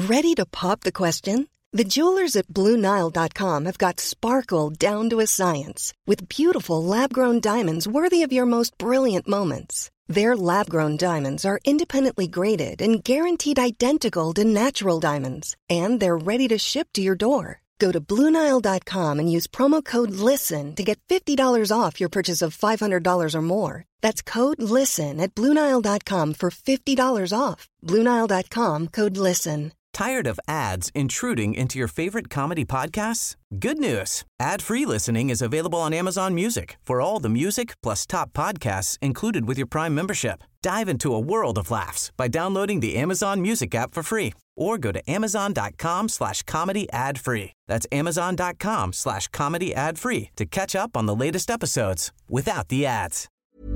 Ready to pop the question? The jewelers at BlueNile.com have got sparkle down to a science with beautiful lab-grown diamonds worthy of your most brilliant moments. Their lab-grown diamonds are independently graded and guaranteed identical to natural diamonds, and they're ready to ship to your door. Go to BlueNile.com and use promo code LISTEN to get $50 off your purchase of $500 or more. That's code LISTEN at BlueNile.com for $50 off. BlueNile.com, code LISTEN. Tired of ads intruding into your favorite comedy podcasts? Good news. Ad-free listening is available on Amazon Music for all the music plus top podcasts included with your Prime membership. Dive into a world of laughs by downloading the Amazon Music app for free or go to amazon.com/comedy ad-free. That's amazon.com/comedy ad-free to catch up on the latest episodes without the ads.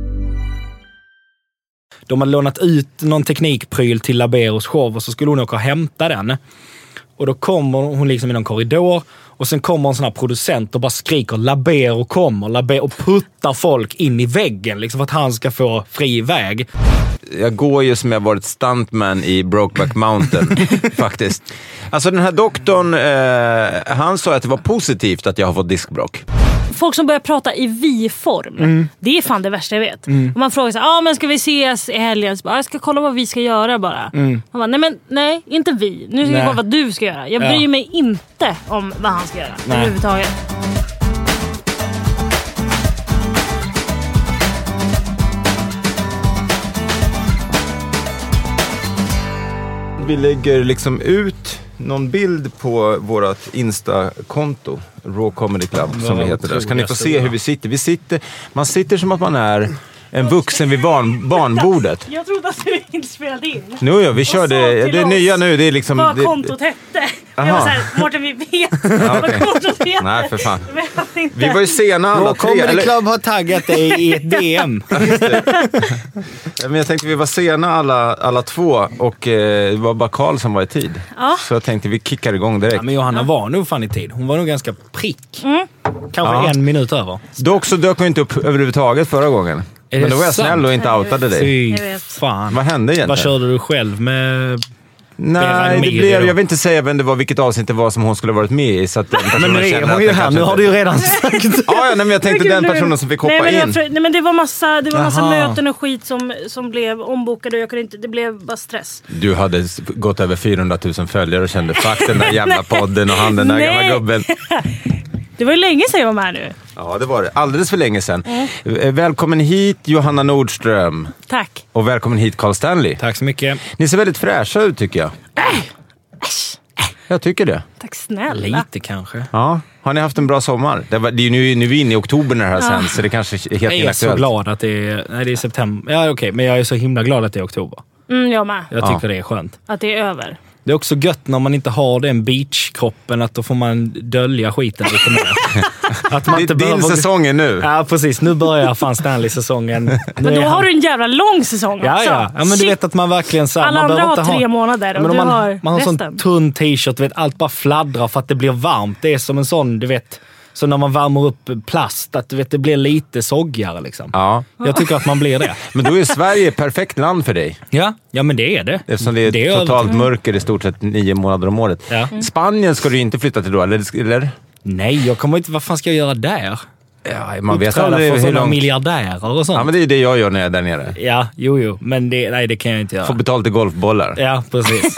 De hade lånat ut någon teknikpryl till Laberos show och så skulle hon åka och hämta den. Och då kommer hon liksom i någon korridor och sen kommer en sån här producent och bara skriker Labero kommer, och puttar folk in i väggen liksom för att han ska få fri väg. Jag går ju som jag varit stuntman i Brokeback Mountain faktiskt. Alltså den här doktorn, han sa att det var positivt att jag har fått diskbråck. Folk som börjar prata i vi-form. Det är fan det värsta jag vet. Och man frågar sig, men ska vi ses i helgen? Så bara, jag ska kolla vad vi ska göra bara. Man bara, nej, inte vi. Nu ska vi kolla vad du ska göra. Jag bryr mig inte om vad han ska göra. Överhuvudtaget. Vi lägger liksom ut någon bild på vårt Insta-konto, Raw Comedy Club, som vi heter där. Så kan ni få se hur vi sitter. Man sitter som att man är en vuxen vid barnbordet. Jag trodde att du inte spelade in. Nu ja, vi körde det nya nu. Det är liksom vad kontot hette. Jag var såhär, Mårten, vi vet vad kontot heter. Nej, för fan. Vi var ju sena alla tre. Comedy Club har taggat dig i ett DM. Just det. Men jag tänkte vi var sena alla två och det var bara Karl som var i tid. Så jag tänkte vi kickar igång direkt. Ja, men Johanna var nog fan i tid. Hon var nog ganska prick. Kanske 1 minut över. Dock så dök hon inte upp överhuvudtaget förra gången. Men då var jag snäll och inte outade dig. Fy fan. Vad hände egentligen? Vad körde du själv med? Nej, det blev, jag vill inte säga vem det var, vilket avsnitt det var som hon skulle ha varit med i. Så att den men nu är hon ju här, nu har du ju redan sagt. Nej, men jag tänkte den personen som fick hoppa in. Nej, men det var massa möten och skit som blev ombokade och jag kunde inte, det blev bara stress. Du hade gått över 400 000 följare och kände, fuck den där jävla podden och han den där gamla gubben. Det var ju länge sedan jag var med nu. Ja, det var det. Alldeles för länge sedan. Välkommen hit, Johanna Nordström. Tack. Och välkommen hit, Carl Stanley. Tack så mycket. Ni ser väldigt fräscha ut, tycker jag. Jag tycker det. Tack snälla. Lite kanske. Ja. Har ni haft en bra sommar? Det är nu är vi inne i oktober när det här sänds, så det kanske är helt inaktuellt. Jag är så glad att det är... Nej, det är september. Ja, okej. Men jag är så himla glad att det är oktober. Jag med. Jag tycker det är skönt. Att det är över. Det är också gött när man inte har den beachkroppen, att då får man dölja skiten lite mer. Att man inte din säsong är nu. Ja, precis. Nu börjar fan Stanley-säsongen. Men då har du en jävla lång säsong också. Ja, men du vet att man verkligen... Så, alla man andra har inte 3 månader och men du har man har resten. sån tunn t-shirt, vet, allt bara fladdrar för att det blir varmt. Det är som en sån, du vet... Så när man värmer upp plast, att du vet, det blir lite soggigare liksom. Ja. Jag tycker att man blir det. Men då är Sverige ett perfekt land för dig. Ja men det är det. Eftersom det är totalt mörker i stort sett 9 månader om året. Ja. Spanien ska du inte flytta till då, eller? Nej, jag kommer inte... Vad fan ska jag göra där? Ja, man vet aldrig för sådana miljardärer och sånt. Ja, men det är det jag gör när jag är där nere. Ja, jo. Men det kan jag inte göra. Få betalt i golfbollar. Ja, precis.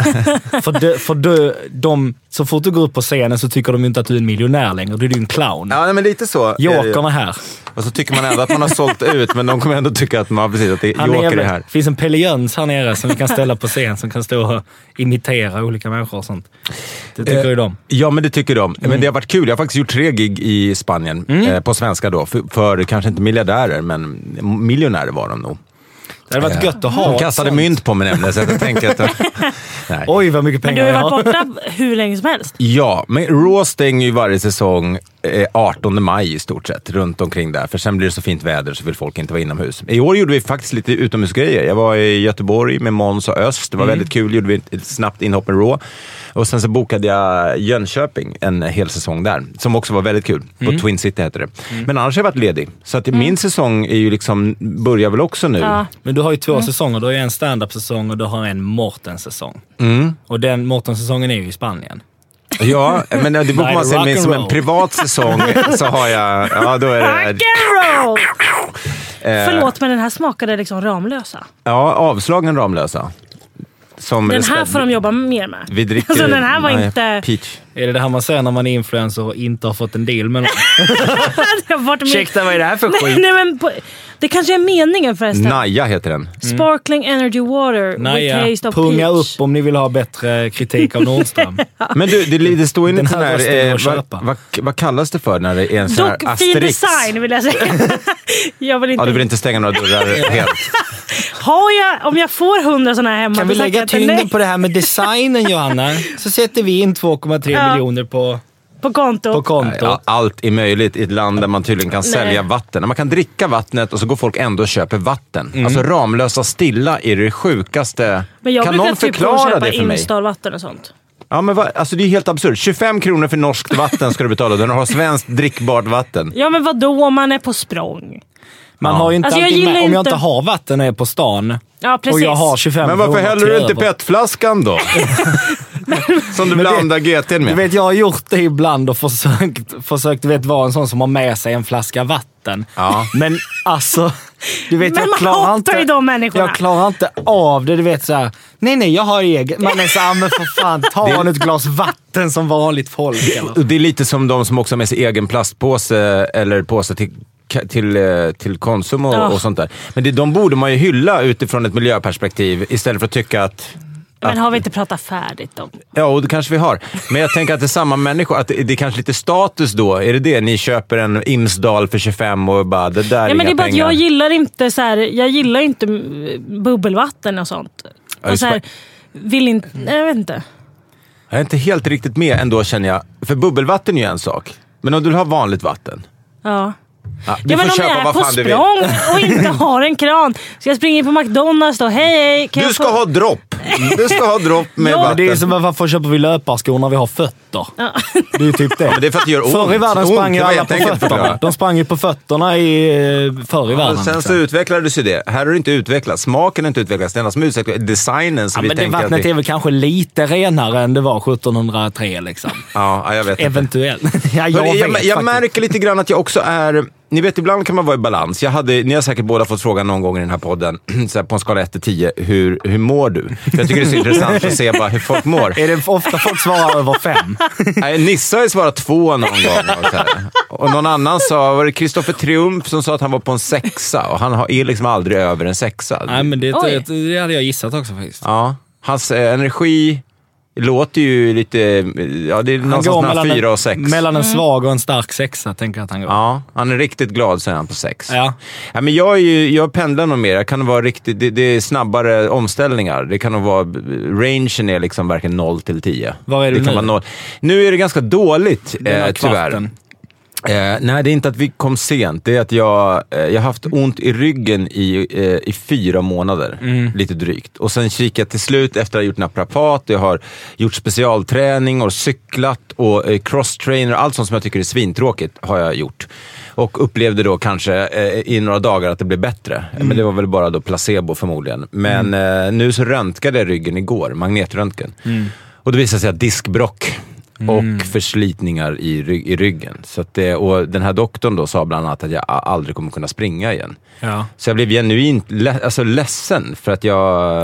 för de, så fort du går upp på scenen så tycker de inte att du är en miljonär längre. Du är ju en clown. Ja, men lite så. Jokerna här. Och så tycker man ändå att man har sålt ut, men de kommer ändå tycka att man precis att det är Joker det här. Det finns en Pelle Jöns här nere som vi kan ställa på scen som kan stå och imitera olika människor och sånt. Det tycker ju de. Ja, men det tycker de. Men det har varit kul. Jag har faktiskt gjort 3 gig i Spanien på svenska då. För kanske inte miljardärer, men miljonärer var de nog. Det hade varit gött att ha. De kastade mynt på mig nämligen, så jag tänker att... Nej. Oj, vad mycket pengar. Men du har varit borta hur länge som helst. Ja, men Raw stänger ju varje säsong 18 maj i stort sett, runt omkring där. För sen blir det så fint väder så vill folk inte vara inomhus. I år gjorde vi faktiskt lite utomhusgrejer. Jag var i Göteborg med Måns och Öst. Det var väldigt kul. Gjorde vi ett snabbt inhopp i Raw. Och sen så bokade jag Jönköping en hel säsong där. Som också var väldigt kul. På Twin City heter det. Men annars har jag varit ledig. Så att min säsong är ju liksom, börjar väl också nu. Ja. Men du har ju 2 säsonger. Du har en stand-up-säsong och du har en Morten-säsong. Och den Morten-säsongen är ju i Spanien. Ja, men det borde man säga som en privat säsong så har jag... Ja, då är det... Rock'n'roll! Förlåt, men den här smakade liksom Ramlösa. Ja, avslagen Ramlösa. Som den här får de jobba mer med. Vi dricker... Alltså den här var inte... Peach. Är det här man säger när man är influencer och inte har fått en deal med någon? Ursäkta, vad är det här för skit? Nej, men det kanske är meningen förresten. Naja heter den. Sparkling Energy Water Naja, with taste of punga peach. upp om ni vill ha bättre kritik av Nordström. Men du, det står ju inte här, vad kallas det för när det är en sån här Dock fin design vill jag säga. Jag vill inte... Ja, du vill inte stänga några dörrar helt. Om jag får 100 såna här hemma... Kan vi lägga tyngden på det här med designen, Johanna? Så sätter vi in 2,3 miljoner på konto. Ja, allt är möjligt i ett land där man tydligen kan sälja vatten. Man kan dricka vattnet och så går folk ändå och köper vatten. Alltså Ramlösa Stilla är det sjukaste. Men jag kan någon förklara det för mig? Instalvatten och sånt. Ja, men alltså det är helt absurt. 25 kronor för norskt vatten ska du betala. Du har svenskt drickbart vatten. Ja, men vadå om man är på språng? Man har ju inte alltid med, om jag inte har vatten och är på stan. Ja, precis. Och jag har 25 men varför häller du inte petflaskan då? Som du blandar GT med. Du vet, jag har gjort det ibland och försökt vara en sån som har med sig en flaska vatten. Ja. Men alltså, du vet, men jag klarar inte ju de människorna. Jag klarar inte av det, du vet så här. Nej, jag har eget. Man är så här, men för fan, ta ett glas vatten som vanligt folk. Eller? Det är lite som de som också har med sig egen plastpåse eller påse till Konsum och sånt där. Men de borde man ju hylla utifrån ett miljöperspektiv istället för att tycka att... Men har vi inte pratat färdigt om? Ja, och det kanske vi har. Men jag tänker att det är samma människor, att det är kanske lite status då. Är det? Ni köper en Imsdal för 25 och bara, det där är men inga det är bara pengar. att jag gillar inte bubbelvatten och sånt. Och så här, jag vet inte. Jag är inte helt riktigt med ändå, känner jag. För bubbelvatten är ju en sak. Men om du har vanligt vatten... Ja. Ja, men om jag är på språng och inte har en kran, så jag springer på McDonalds då, hej. Du ska ha dropp. Du ska ha dropp med vatten. Det är som varför köper vi löparskor när vi har fötter? Ja. Det är ju typ det. Ja, men det är för att det gör ont. Förr i världen sprang ju alla på fötterna. De sprang ju på fötterna förr i världen. Sen så utvecklades ju det. Här har det inte utvecklats. Smaken har inte utvecklats. Det enda som utvecklats är designen. Så men det vattnet är väl kanske lite renare än det var 1703 liksom. Ja, jag vet inte. Eventuellt. Jag märker lite grann att jag också är... Ni vet, ibland kan man vara i balans. Ni har säkert båda fått frågan någon gång i den här podden, så här på en skala 1-10, hur mår du? För jag tycker det är så intressant att se bara hur folk mår. Är det ofta folk svarar över 5? Nej, Nissa har svarat 2 någon gång. Och någon annan var det Kristoffer Triumf som sa att han var på en 6, och han är liksom aldrig över en 6. Nej, men det hade jag gissat också faktiskt. Ja, hans energi... Det låter ju lite... Ja, det är någonstans mellan 4 och 6. Mellan en svag och en stark 6, tänker jag att han går. Ja, han är riktigt glad, säger han, på 6. Ja. Ja, men jag pendlar nog mer. Jag kan vara riktigt... Det är snabbare omställningar. Det kan nog vara... Rangen är liksom verkligen 0-10. Vad är det kan nu? vara 0. Nu är det ganska dåligt, tyvärr. Kvarten. Nej, det är inte att vi kom sent. Det är att jag har haft ont i ryggen i 4 månader. Lite drygt. Och sen kikade jag till slut efter att ha gjort naprapat. Jag har gjort specialträning och cyklat och crosstrainer. Allt sånt som jag tycker är svintråkigt har jag gjort. Och upplevde då kanske i några dagar att det blev bättre. Men det var väl bara då placebo förmodligen. Men nu så röntgade jag ryggen igår. Magnetröntgen. Och det visade sig att diskbrock och förslitningar i ryggen. Så att och den här doktorn då sa bland annat att jag aldrig kommer kunna springa igen. Ja. Så jag blev genuint ledsen för att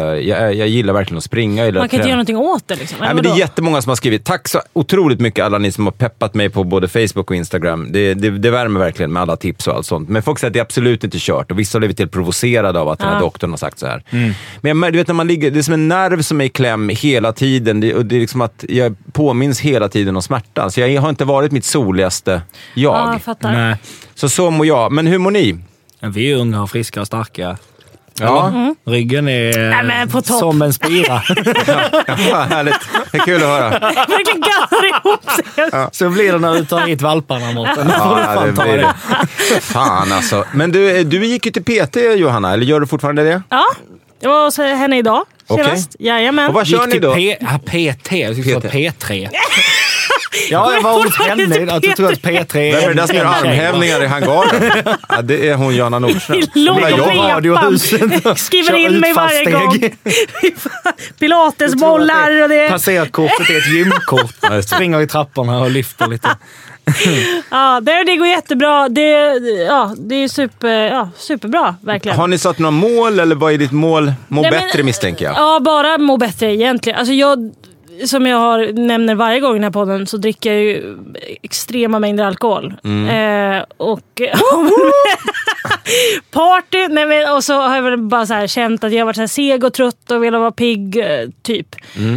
jag gillar verkligen att springa. Man kan inte göra någonting åt det liksom. Nej, men det är jättemånga som har skrivit. Tack så otroligt mycket alla ni som har peppat mig på både Facebook och Instagram. Det värmer verkligen med alla tips och allt sånt. Men folk säger att det är absolut inte kört. Och vissa har blivit helt provocerade av att den här doktorn har sagt så här. Men du vet, när man ligger, det är som en nerv som är i kläm hela tiden. Och det är liksom att jag påminns hela tiden om smärtan. Så jag har inte varit mitt soligaste jag. Ja, jag fattar. Nej. Så mår jag. Men hur mår ni? Vi är unga och friska och starka. Ja. Ryggen är på topp. som en spira. Ja, härligt. Det är kul att höra. Verkligen gallar ihop sig. Ja. Så blir det när du tar hit valparna, Mårten. Ja, det blir det. Fan alltså. Men du gick ju till PT, Johanna. Eller gör du fortfarande det? Ja, jag var hos henne idag. senast. Jajamän. Och vad kör ni då? PT, jag tyckte det var P3. Ja, jag var hos henne. Jag tror att P3 Vem är det där som gör armhävningar i hangaren? Ja, det är hon Johanna Nordström. Skriver in mig varje gång. Pilatesbollar och det. Passerkortet är ett gymkort. Springer i trapporna och lyfter lite. Ja, det går jättebra. Det är superbra, verkligen. Har ni satt några mål eller vad är ditt mål? Bättre misstänker jag. Ja, bara må bättre egentligen. Alltså som jag nämner varje gång i den här podden så dricker jag ju extrema mängder alkohol. Och party, och så har jag väl bara så här känt att jag har varit så här seg och trött och velat vara pigg typ.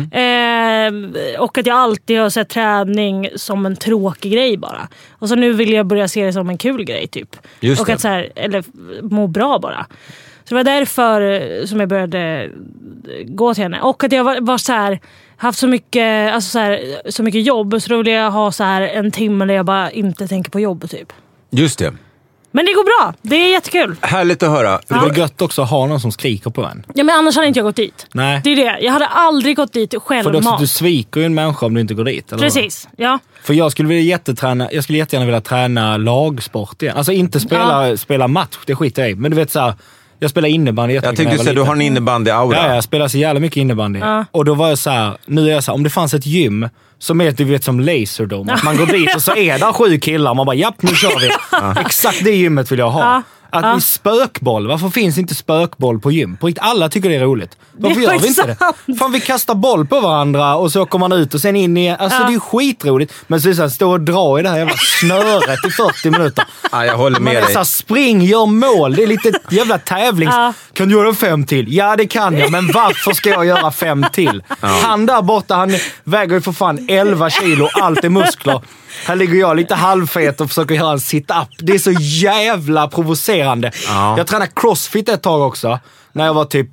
Och att jag alltid har sett träning som en tråkig grej bara. Och så nu vill jag börja se det som en kul grej typ. Just och det. att så här, eller må bra bara. Så det var därför som jag började gå till henne. Och att jag var så här, haft så mycket, alltså så mycket jobb, så då vill jag ha så här en timme där jag bara inte tänker på jobb typ. Just det. Men det går bra. Det är jättekul. Härligt att höra. Det var gött också att ha någon som skriker på en. Ja, men annars hade inte jag gått dit. Nej. Det är det. Jag hade aldrig gått dit självmant. För du sviker ju en människa om du inte går dit. Eller precis, ja. För jag skulle jättegärna vilja träna lagsport igen. Alltså inte spela match, det skiter jag i. Men du vet så här, jag spelar innebandy. Jag tänkte säga, du har en innebandy-aura. Ja, jag spelar så jävla mycket innebandy. Ja. Och då var jag så här, nu är jag så här, om det fanns ett gym som är, du vet, som Laserdome. Att man går dit och så är där 7 killar. Man bara, japp, nu kör vi. Exakt det gymmet vill jag ha. Att spökboll, varför finns inte spökboll på gym? På riktigt, alla tycker det är roligt. Varför gör vi inte det? Fan, vi kastar boll på varandra och så åker man ut och sen in i... Alltså det är ju skitroligt. Men så är det så här, stå och dra i det här jävla snöret i 40 minuter. Ja, jag håller med dig. Så här, spring, gör mål. Det är lite jävla tävlings... Kan du göra 5 till? Ja, det kan jag. Men varför ska jag göra 5 till? Han där borta, han väger ju för fan 11 kilo. Allt är muskler. Här ligger jag lite halvfet och försöker göra en sit-up. Det är så jävla provocerande. Jag tränade crossfit ett tag också. När jag var typ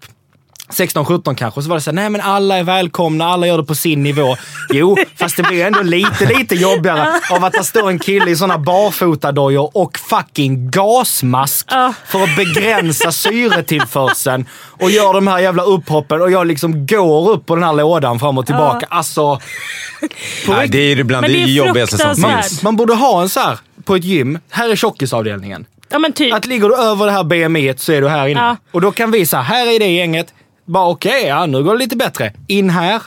16-17 kanske. Så var det så här, nej men alla är välkomna, alla gör det på sin nivå. Jo, fast det blir ändå lite jobbigare av att det står en kille i såna barfotadojor och fucking gasmask för att begränsa syretillförseln och gör de här jävla upphoppen och jag liksom går upp på den här lådan fram och tillbaka. Alltså... Nej, det är ju bland det jobbigaste som finns. Man borde ha en så här på ett gym. Här är tjockisavdelningen. Ja, men typ. Att ligger du över det här BMI så är du här inne. Och då kan vi säga, här är det gänget. Bara okej, nu går det lite bättre. In här.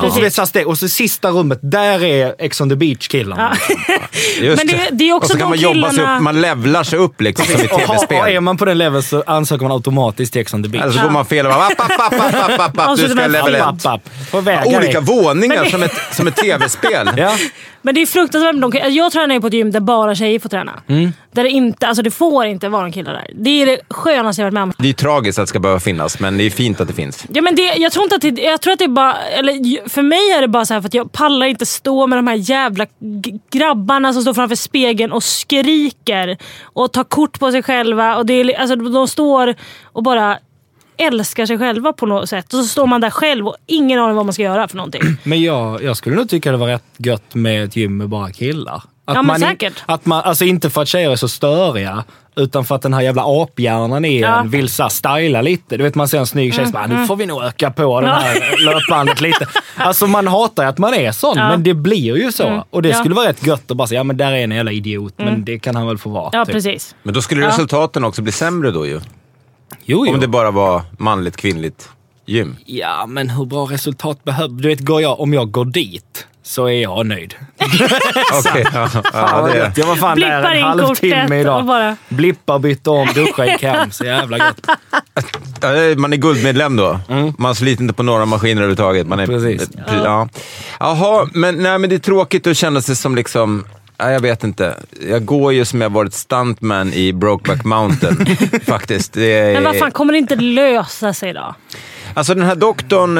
Och så sista rummet, där är Ex on the Beach-killarna. Just men det är också och så kan man jobba sig upp, man levlar sig upp liksom som i tv-spel. Och är man på den leveln så ansöker man automatiskt till Ex on the Beach. Alltså så går man fel och bara, du ska level 1. Olika våningar som ett tv-spel. Men det är fruktansvärt. Jag tränar ju på ett gym där bara tjejer får träna. Där det inte, alltså det får inte vara en kille där. Det är det skönaste jag varit med om. Det är tragiskt att det ska behöva finnas, men det är fint att det finns. Ja, men jag tror inte att jag tror att det är bara, eller för mig är det bara så här för att jag pallar inte stå med de här jävla grabbarna som står framför spegeln och skriker och tar kort på sig själva och det är, alltså de står och bara älskar sig själva på något sätt och så står man där själv och ingen aning vad man ska göra för någonting. Men jag skulle nog tycka det var rätt gött med ett gym med bara killar. Att men säkert. Att man, alltså inte för att tjejer är så störiga, utan för att den här jävla aphjärnan vill så styla lite. Du vet, man ser en snygg tjej som nu får vi nog öka på det här löpbandet lite. Alltså man hatar ju att man är sån, men det blir ju så. Och det skulle vara rätt gött att bara säga, ja men där är en jävla idiot, men det kan han väl få vara. Ja, typ. precis. Men då skulle resultaten också bli sämre då ju. Jo. Om det bara var manligt, kvinnligt gym. Ja, men hur bra resultat behöver... Du vet, om jag går dit så är jag nöjd. Okej, det. Jag var fan blippar där en halvtimme idag. Bara... Blippar, bytte om, duscha i cam. Så jävla gött. Man är guldmedlem då. Man sliter inte på några maskiner överhuvudtaget. Man är, precis. Jaha, men det är tråkigt att känna sig som liksom... Jag vet inte. Jag går ju som jag varit stuntman i Brokeback Mountain. Faktiskt. Men vad fan, kommer det inte lösa sig då? Alltså den här doktorn,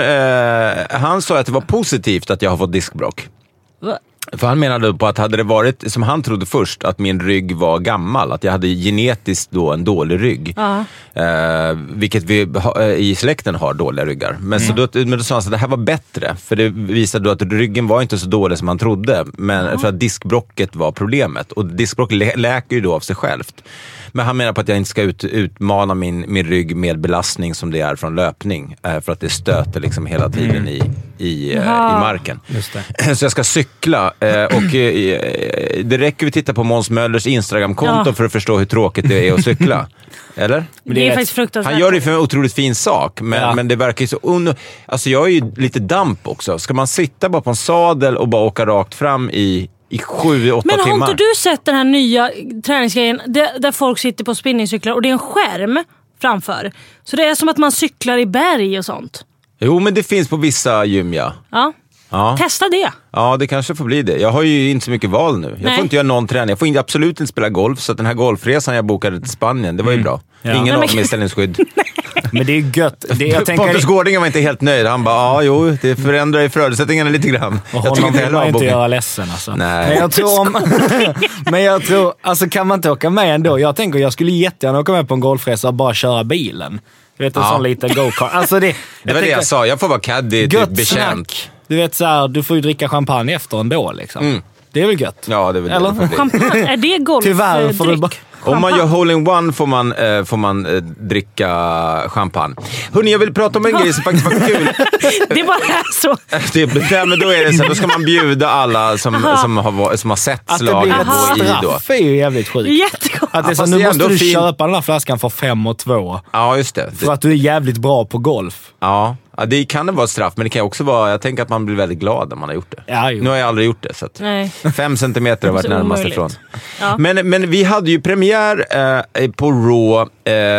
han sa att det var positivt att jag har fått diskbråck. Va? För han menade på att hade det varit, som han trodde först, att min rygg var gammal. Att jag hade genetiskt då en dålig rygg. Vilket vi i släkten har dåliga ryggar. Men, men då sa han att det här var bättre. För det visade då att ryggen var inte så dålig som han trodde. Men för att diskbråcket var problemet. Och diskbråck läker ju då av sig självt. Men han menar på att jag inte ska utmana min rygg med belastning som det är från löpning. För att det stöter liksom hela tiden i marken. Just det. Så jag ska cykla. Och det räcker vi titta på Måns Möllers Instagram-konto för att förstå hur tråkigt det är att cykla. Eller? Det är faktiskt fruktansvärt. Han gör det för en otroligt fin sak. Men det verkar ju så... Alltså jag är ju lite damp också. Ska man sitta bara på en sadel och bara åka rakt fram i 7-8 timmar? Men har inte du sett den här nya träningsgrejen där folk sitter på spinningcyklar och det är en skärm framför? Så det är som att man cyklar i berg och sånt. Jo, men det finns på vissa gym, ja. Testa det. Ja, det kanske får bli det. Jag har ju inte så mycket val nu. Jag får inte göra någon träning. Jag får absolut inte spela golf. Så att den här golfresan jag bokade till Spanien, det var ju bra. Ja. Ingen avställningsskydd. Men det är gött. Pontus Gårdingen var inte helt nöjd. Han bara, det förändrar ju förutsättningarna lite grann. Och honom vill man inte göra ledsen alltså. Nej. Men jag tror, alltså kan man inte åka med ändå? Jag skulle jättegärna åka med på en golfresa och bara köra bilen. Du vet, en sån liten go-kart. Alltså det var det jag sa. Jag får vara caddy, typ betjänt. Du vet såhär, du får ju dricka champagne efter ändå liksom. Det är väl gött? Ja, det är väl eller? Det. Champagne, är det golfdryck? Tyvärr får du om man gör hole-in-one får man dricka champagne. Hörrni, jag vill prata om en grej som faktiskt var kul. Det bara är så. Men då är det så, då ska man bjuda alla som har sett slaget att det blir ett straff är ju jävligt sjukt. Jättegott. Att det är så, nu måste du köpa den här flaskan för 5 och 2. Ja, just det. För att du är jävligt bra på golf. Ja, det kan vara ett straff, men det kan också vara, jag tänker att man blir väldigt glad när man har gjort det. Ja, nu har jag aldrig gjort det, så att 5 centimeter har varit närmast ifrån. Ja. Men vi hade ju premiär på Raw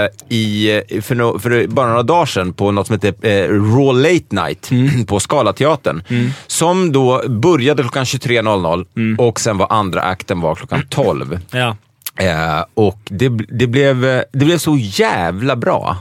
för bara några dagar sedan på något som heter Raw Late Night på Scalateatern. Som då började klockan 23.00 och sen var andra akten var klockan 12. Ja. Och det blev så jävla bra.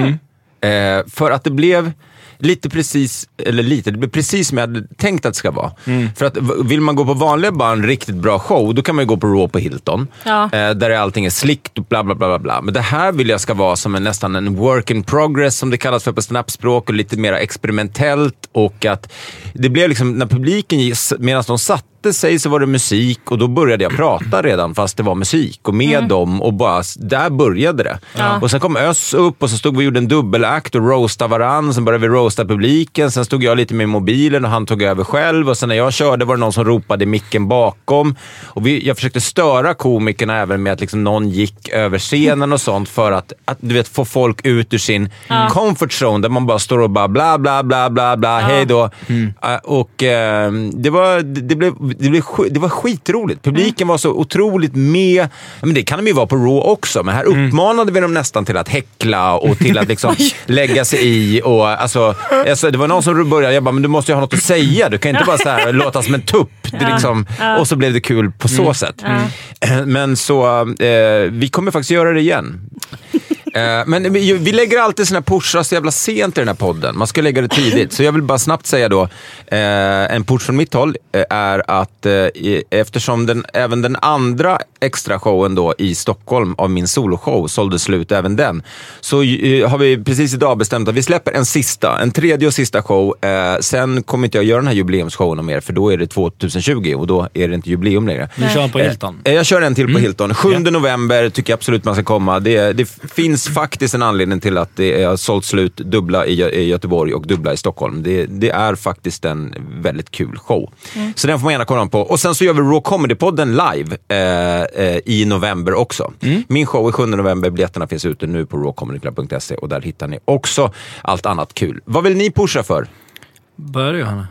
För att det blev det blev precis som jag hade tänkt att det ska vara. För att vill man gå på vanliga bara en riktigt bra show, då kan man ju gå på Raw på Hilton. Där allting är slickt och bla bla bla bla. Men det här vill jag ska vara som nästan en work in progress, som det kallas för på snapspråk, och lite mer experimentellt. Och att det blev liksom, när publiken medan de satte sig så var det musik, och då började jag prata redan fast det var musik och med dem, och bara där började det. Och sen kom Öss upp och så stod vi och gjorde en dubbelakt och roastade varann, sen började vi roasta publiken, sen stod jag lite med mobilen och han tog över själv, och sen när jag körde var det någon som ropade i micken bakom, och jag försökte störa komikerna även med att liksom någon gick över scenen och sånt, för att du vet, få folk ut ur sin comfort zone där man bara står och bara bla bla bla bla bla, hej då. Och det var skitroligt. Publiken var så otroligt med. Men det kan de ju vara på Raw också. Men här uppmanade vi dem nästan till att häckla och till att liksom lägga sig i. Och alltså, det var någon som började, jag bara, men du måste ju ha något att säga. Du kan inte bara så här låta som en tupp. Det liksom, och så blev det kul på så sätt. Men så, vi kommer faktiskt göra det igen. Men vi lägger alltid såna pushar så jävla sent i den här podden. Man ska lägga det tidigt. Så jag vill bara snabbt säga då, en push från mitt håll är att eftersom även den andra extra showen då i Stockholm av min soloshow sålde slut även den, så har vi precis idag bestämt att vi släpper en tredje och sista show. Sen kommer inte jag göra den här jubileumsshowen mer, för då är det 2020 och då är det inte jubileum längre. Du kör på Hilton? Jag kör en till på Hilton. 7 november tycker jag absolut man ska komma. Det finns faktiskt en anledning till att det är sålt slut dubbla i Göteborg och dubbla i Stockholm. Det är faktiskt en väldigt kul show. Så den får man gärna kolla på. Och sen så gör vi Raw Comedy-podden live i november också. Min show är 7 november. Biljetterna finns ute nu på rawcomedyclub.se och där hittar ni också allt annat kul. Vad vill ni pusha för? Börjar du, Hanna?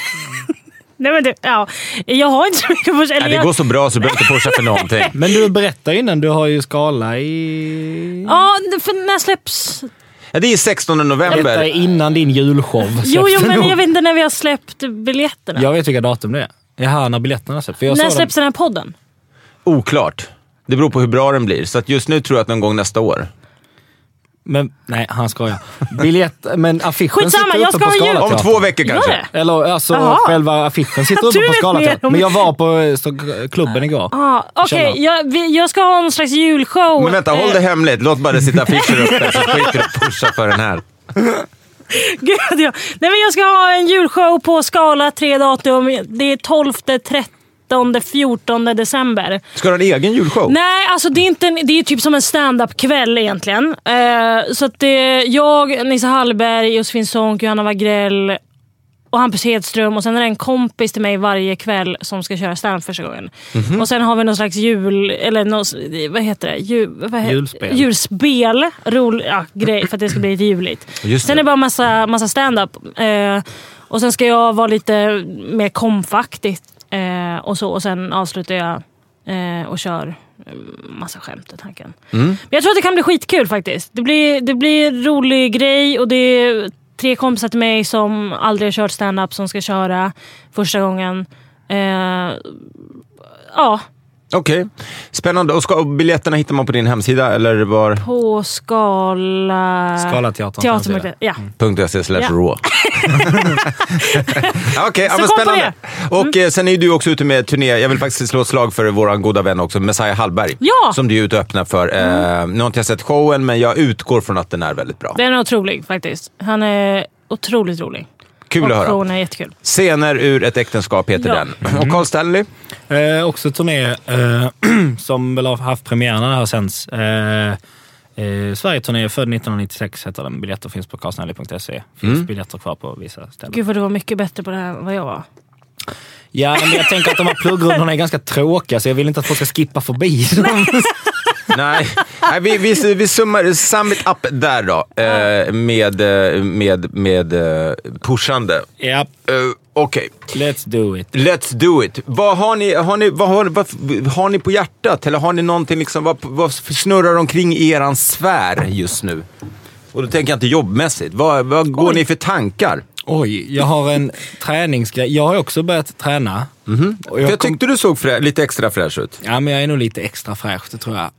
Nej, men jag har inte så mycket push. Det går så bra så du behöver inte pusha för någonting. Men du berättar innan, du har ju Skala i... Ja, för när släpps... Ja, det är 16 november. Detta är innan din julshow. Jo, men jag vet inte när vi har släppt biljetterna. Jag vet vilka datum det är. Jag hör när biljetterna släpps. När släpps den här podden? Oklart. Det beror på hur bra den blir. Så att just nu tror jag att någon gång nästa år. Men nej, han skojar. Men affischen skitsamma, sitter uppe på Scalateatern. Om 2 veckor kanske. Eller alltså själva affischen sitter uppe på Scalateatern. Men jag var på klubben igår. Okej, jag ska ha någon slags julshow. Men vänta, håll det hemligt. Låt bara det sitta affischer uppe så skiter du pusha för den här. Gud, Nej, men jag ska ha en julshow på Skala 3 datum. Det är 12, 13 13-14 december. Ska du ha en egen julshow? Nej, alltså det är typ som en stand-up-kväll egentligen. Så att det är jag, Nisse Hallberg, Josefin Sonck, Johanna Wagrell och Hampus Hedström, och sen är det en kompis till mig varje kväll som ska köra stand första gången. Och sen har vi någon slags vad heter det? Julspel. Grej för att det ska bli lite juligt. Sen är det bara massa stand-up. Och sen ska jag vara lite mer kompaktigt och så. Och sen avslutar jag och kör massa skämt i tanken. Men jag tror att det kan bli skitkul faktiskt. Det blir en rolig grej, och det är 3 kompisar till mig som aldrig har kört stand-up som ska köra första gången. Ja. Okej. Spännande. Och biljetterna hittar man på din hemsida, eller var? På Skalateatern. Ja. .se/raw. Okej, men spännande. Och sen är du också ute med turné. Jag vill faktiskt slå ett slag för våran goda vän också, Messiah Hallberg. Ja! Som du är ute och öppnar för. Nu har inte jag sett showen, men jag utgår från att den är väldigt bra. Den är otrolig faktiskt. Han är otroligt rolig. Kul att höra. Showen är jättekul. Scener ur ett äktenskap heter den. Och Carl Stanley? Också turné som väl har haft premiärerna här sänds. Sverige-turné född 1996 heter den. Biljetter finns på carlstanley.se. Finns biljetter kvar på vissa ställen. Gud vad du var mycket bättre på det här än vad jag var. Ja, men jag tänker att de här pluggrundorna är ganska tråkiga, så jag vill inte att folk ska skippa förbi dem. Nej, vi sum it up där då. Med pushande. Yep. Okej. Let's do it. Vad har ni på hjärtat? Eller har ni någonting liksom, vad snurrar omkring i eran sfär just nu? Och då tänker jag inte jobbmässigt. Vad går ni för tankar? Oj, jag har en träningsgrej. Jag har också börjat träna. Och jag tyckte du såg lite extra fräsch ut. Ja, men jag är nog lite extra fräsch, det tror jag.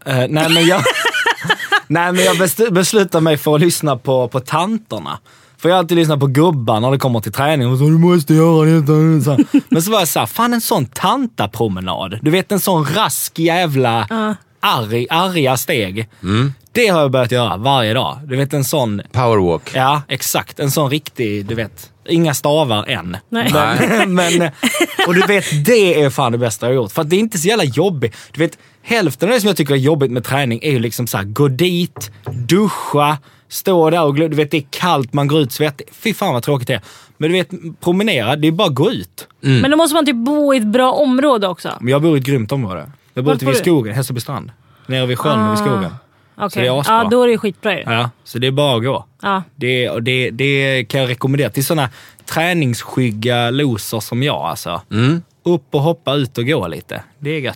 Nej, men jag beslutar mig för att lyssna på tanterna. För jag har alltid lyssnat på gubbar när det kommer till träning. Och så, du måste göra det. Så. Men så var jag så här, fan, en sån tantapromenad. Du vet, en sån rask jävla arga steg. Det har jag börjat göra varje dag. Du vet, en sån powerwalk. Ja, exakt. En sån riktig, du vet, inga stavar än. Nej. Men och du vet, det är fan det bästa jag har gjort. För att det är inte så jävla jobbigt. Du vet, hälften av det som jag tycker är jobbigt med träning är ju liksom så här, gå dit, duscha, stå där och du vet, det är kallt, man går ut svettig. Fy fan vad tråkigt det är. Men du vet, promenera, det är bara att gå ut. Men då måste man typ bo i ett bra område också. Men jag bor i ett grymt område. Jag bor ute vid skogen, Hässelbystrand. Nere vid sjön och vid skogen. Okay. Ja, då är det skitbra ju. Ja, så det är bara att gå. Ja. Det kan jag rekommendera till såna träningsskygga loser som jag alltså. Upp och hoppa ut och gå lite. Det är gött.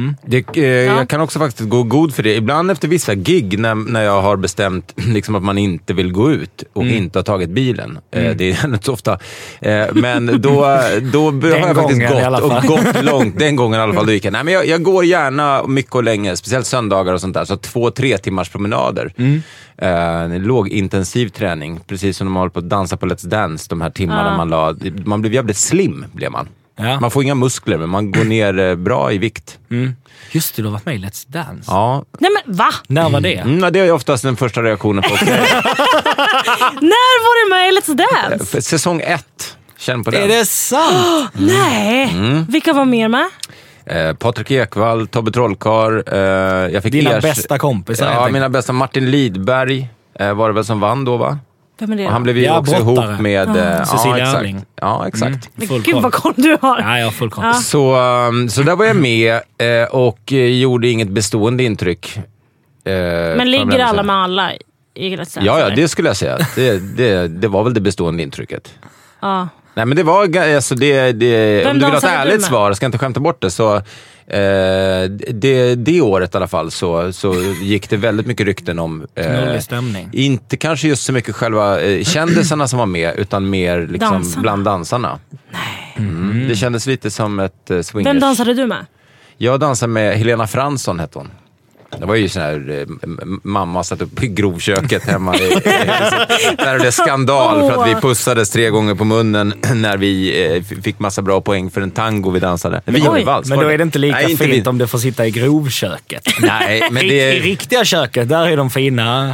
Jag kan också faktiskt gå god för det. Ibland efter vissa gig när jag har bestämt liksom att man inte vill gå ut och inte har tagit bilen. Det är inte så ofta. Men då har jag faktiskt gått långt. Den gången i alla fall. Då gick jag. Nej, men jag går gärna mycket och länge. Speciellt söndagar och sånt där. Så 2-3 timmars promenader. Lågintensiv träning. Precis som de håller på att dansa på Let's Dance. De här timmarna man blev jävligt slim, blev man. Ja. Man får inga muskler, men man går ner bra i vikt. Just det, du har varit med i Let's Dance. Ja. Nej, men va? När var det? Det är oftast den första reaktionen på När var du med i Let's Dance? Säsong 1. Känn på den. Är det sant? Nej. Vilka var mer med? Patrik Ekwall, Tobbe Trollkarl. Jag fick dina bästa kompisar. Ja, mina bästa. Martin Lidberg var det väl som vann då, va? Vem är det? Och han blev ju också ihop med Cecilia Erling. Ja, exakt. Gud vad koll du har. Ja, jag har full koll. Ja. Så där var jag med och gjorde inget bestående intryck. Men ligger alla med alla i Let's Dance? Ja, det skulle jag säga. Det var väl det bestående intrycket. Ja. Nej, men det var alltså om du vill ha ett ärligt svar, ska jag inte skämta bort det, så det året i alla fall så gick det väldigt mycket rykten om stämning. Inte kanske just så mycket själva kändisarna som var med, utan mer liksom bland dansarna. Nej. Det kändes lite som ett swingers. Vem dansade du med? Jag dansade med Helena Fransson, hette hon. Det var ju sån här mamma satt upp i grovköket hemma där det blev skandal för att vi pussades 3 gånger på munnen när vi fick massa bra poäng för en tango vi dansade. Men då är det inte lika fint om det får sitta i grovköket. Nej, men I riktiga köket, där är de fina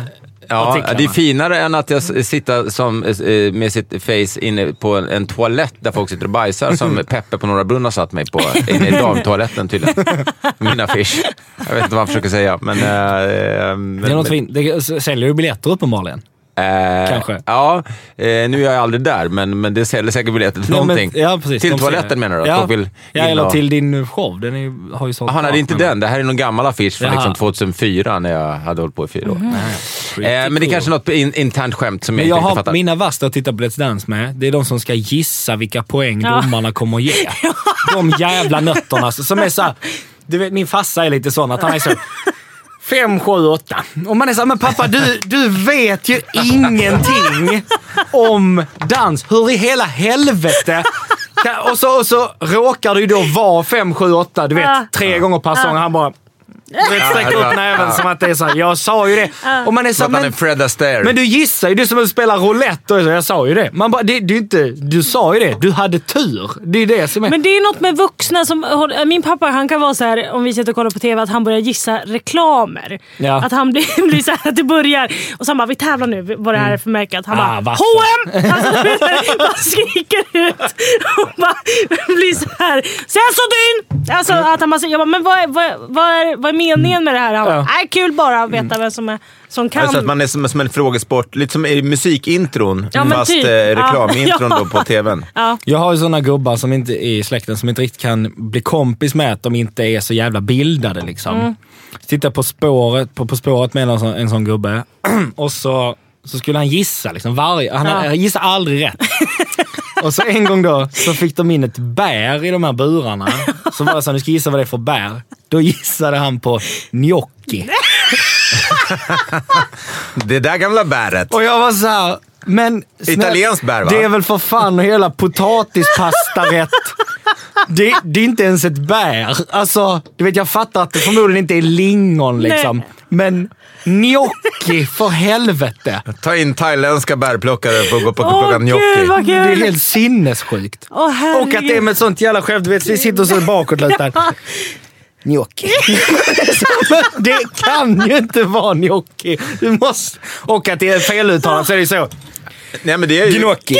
Ja, det är finare än att jag sitter som, med sitt face inne på en toalett där folk sitter och bajsar som Peppe på Norra Brunn har satt mig på inne i damtoaletten tydligen. Min affisch. Jag vet inte vad han försöker säga. Men, det är något fint. Det säljer ju biljetter uppenbarligen. Kanske. Ja, nu är jag aldrig där, men det säljer säkert biljetter till någonting. Precis, till toaletten menar du? Eller till din show. Den har ju sålt. Aha, nej, det är inte den. Det här är någon gammal affisch från liksom 2004 när jag hade hållit på i 4 år. Men det är kanske något internt skämt som jag inte fattar. Mina värsta att titta på Let's Dance med, det är de som ska gissa vilka poäng domarna kommer att ge. De jävla nötterna som är så här, du vet, min farsa är lite sån att han är så 5, 7, 8. Och man är så här, men pappa, du vet ju ingenting om dans. Hur i hela helvete? Och så råkar det ju då vara 5, 7, 8. Du vet, 3 gånger per sång. Han bara sträcker upp näven som att det är så här, jag sa ju det. Och man är så här, men du gissar ju, du som spelar roulette och så, jag sa ju det. Man bara, du sa ju det. Du hade tur. Det är det som är. Men det är något med vuxna som, min pappa, han kan vara så här, om vi sitter och kollar på tv, att han börjar gissa reklamer. Ja. Att han blir så här, att det börjar och så han bara, vi tävlar nu, vad det här är för märke. Att han bara, H&M! Alltså, bara skriker ut och bara blir så här, Sensodyn! Alltså att han bara säger, jag bara, men vad är meningen med det här? Han bara, kul bara att veta vem som kan. Alltså att man är som en frågesport, lite som i musikintron, fast typ. Reklamintron då på tvn. Ja. Jag har ju såna gubbar som inte är i släkten som inte riktigt kan bli kompis med att de inte är så jävla bildade liksom. Titta på spåret med en sån gubbe och så skulle han gissa liksom han gissar aldrig rätt. Och så en gång då så fick de in ett bär i de här burarna. Så var det så, nu ska gissa vad det är för bär. Då gissade han på gnocchi. Det där gamla bäret. Och jag var så här, men italiensk bär, va? Det är väl för fan hela potatispastarätt. Det är inte ens ett bär. Alltså, du vet, jag fattar att det förmodligen inte är lingon liksom. Nej. Men gnocchi, för helvete. Ta in thailändska bärplockare för att gå på plocka gnocchi. Det är helt sinnessjukt. Och att det är med ett sånt jävla skämt. Du vet, vi sitter så bakåt lite. Gnocchi. Det kan ju inte vara gnocchi. Du måste. Och att det är feluttalat så är det så. Nej, men det är ju gnocchi.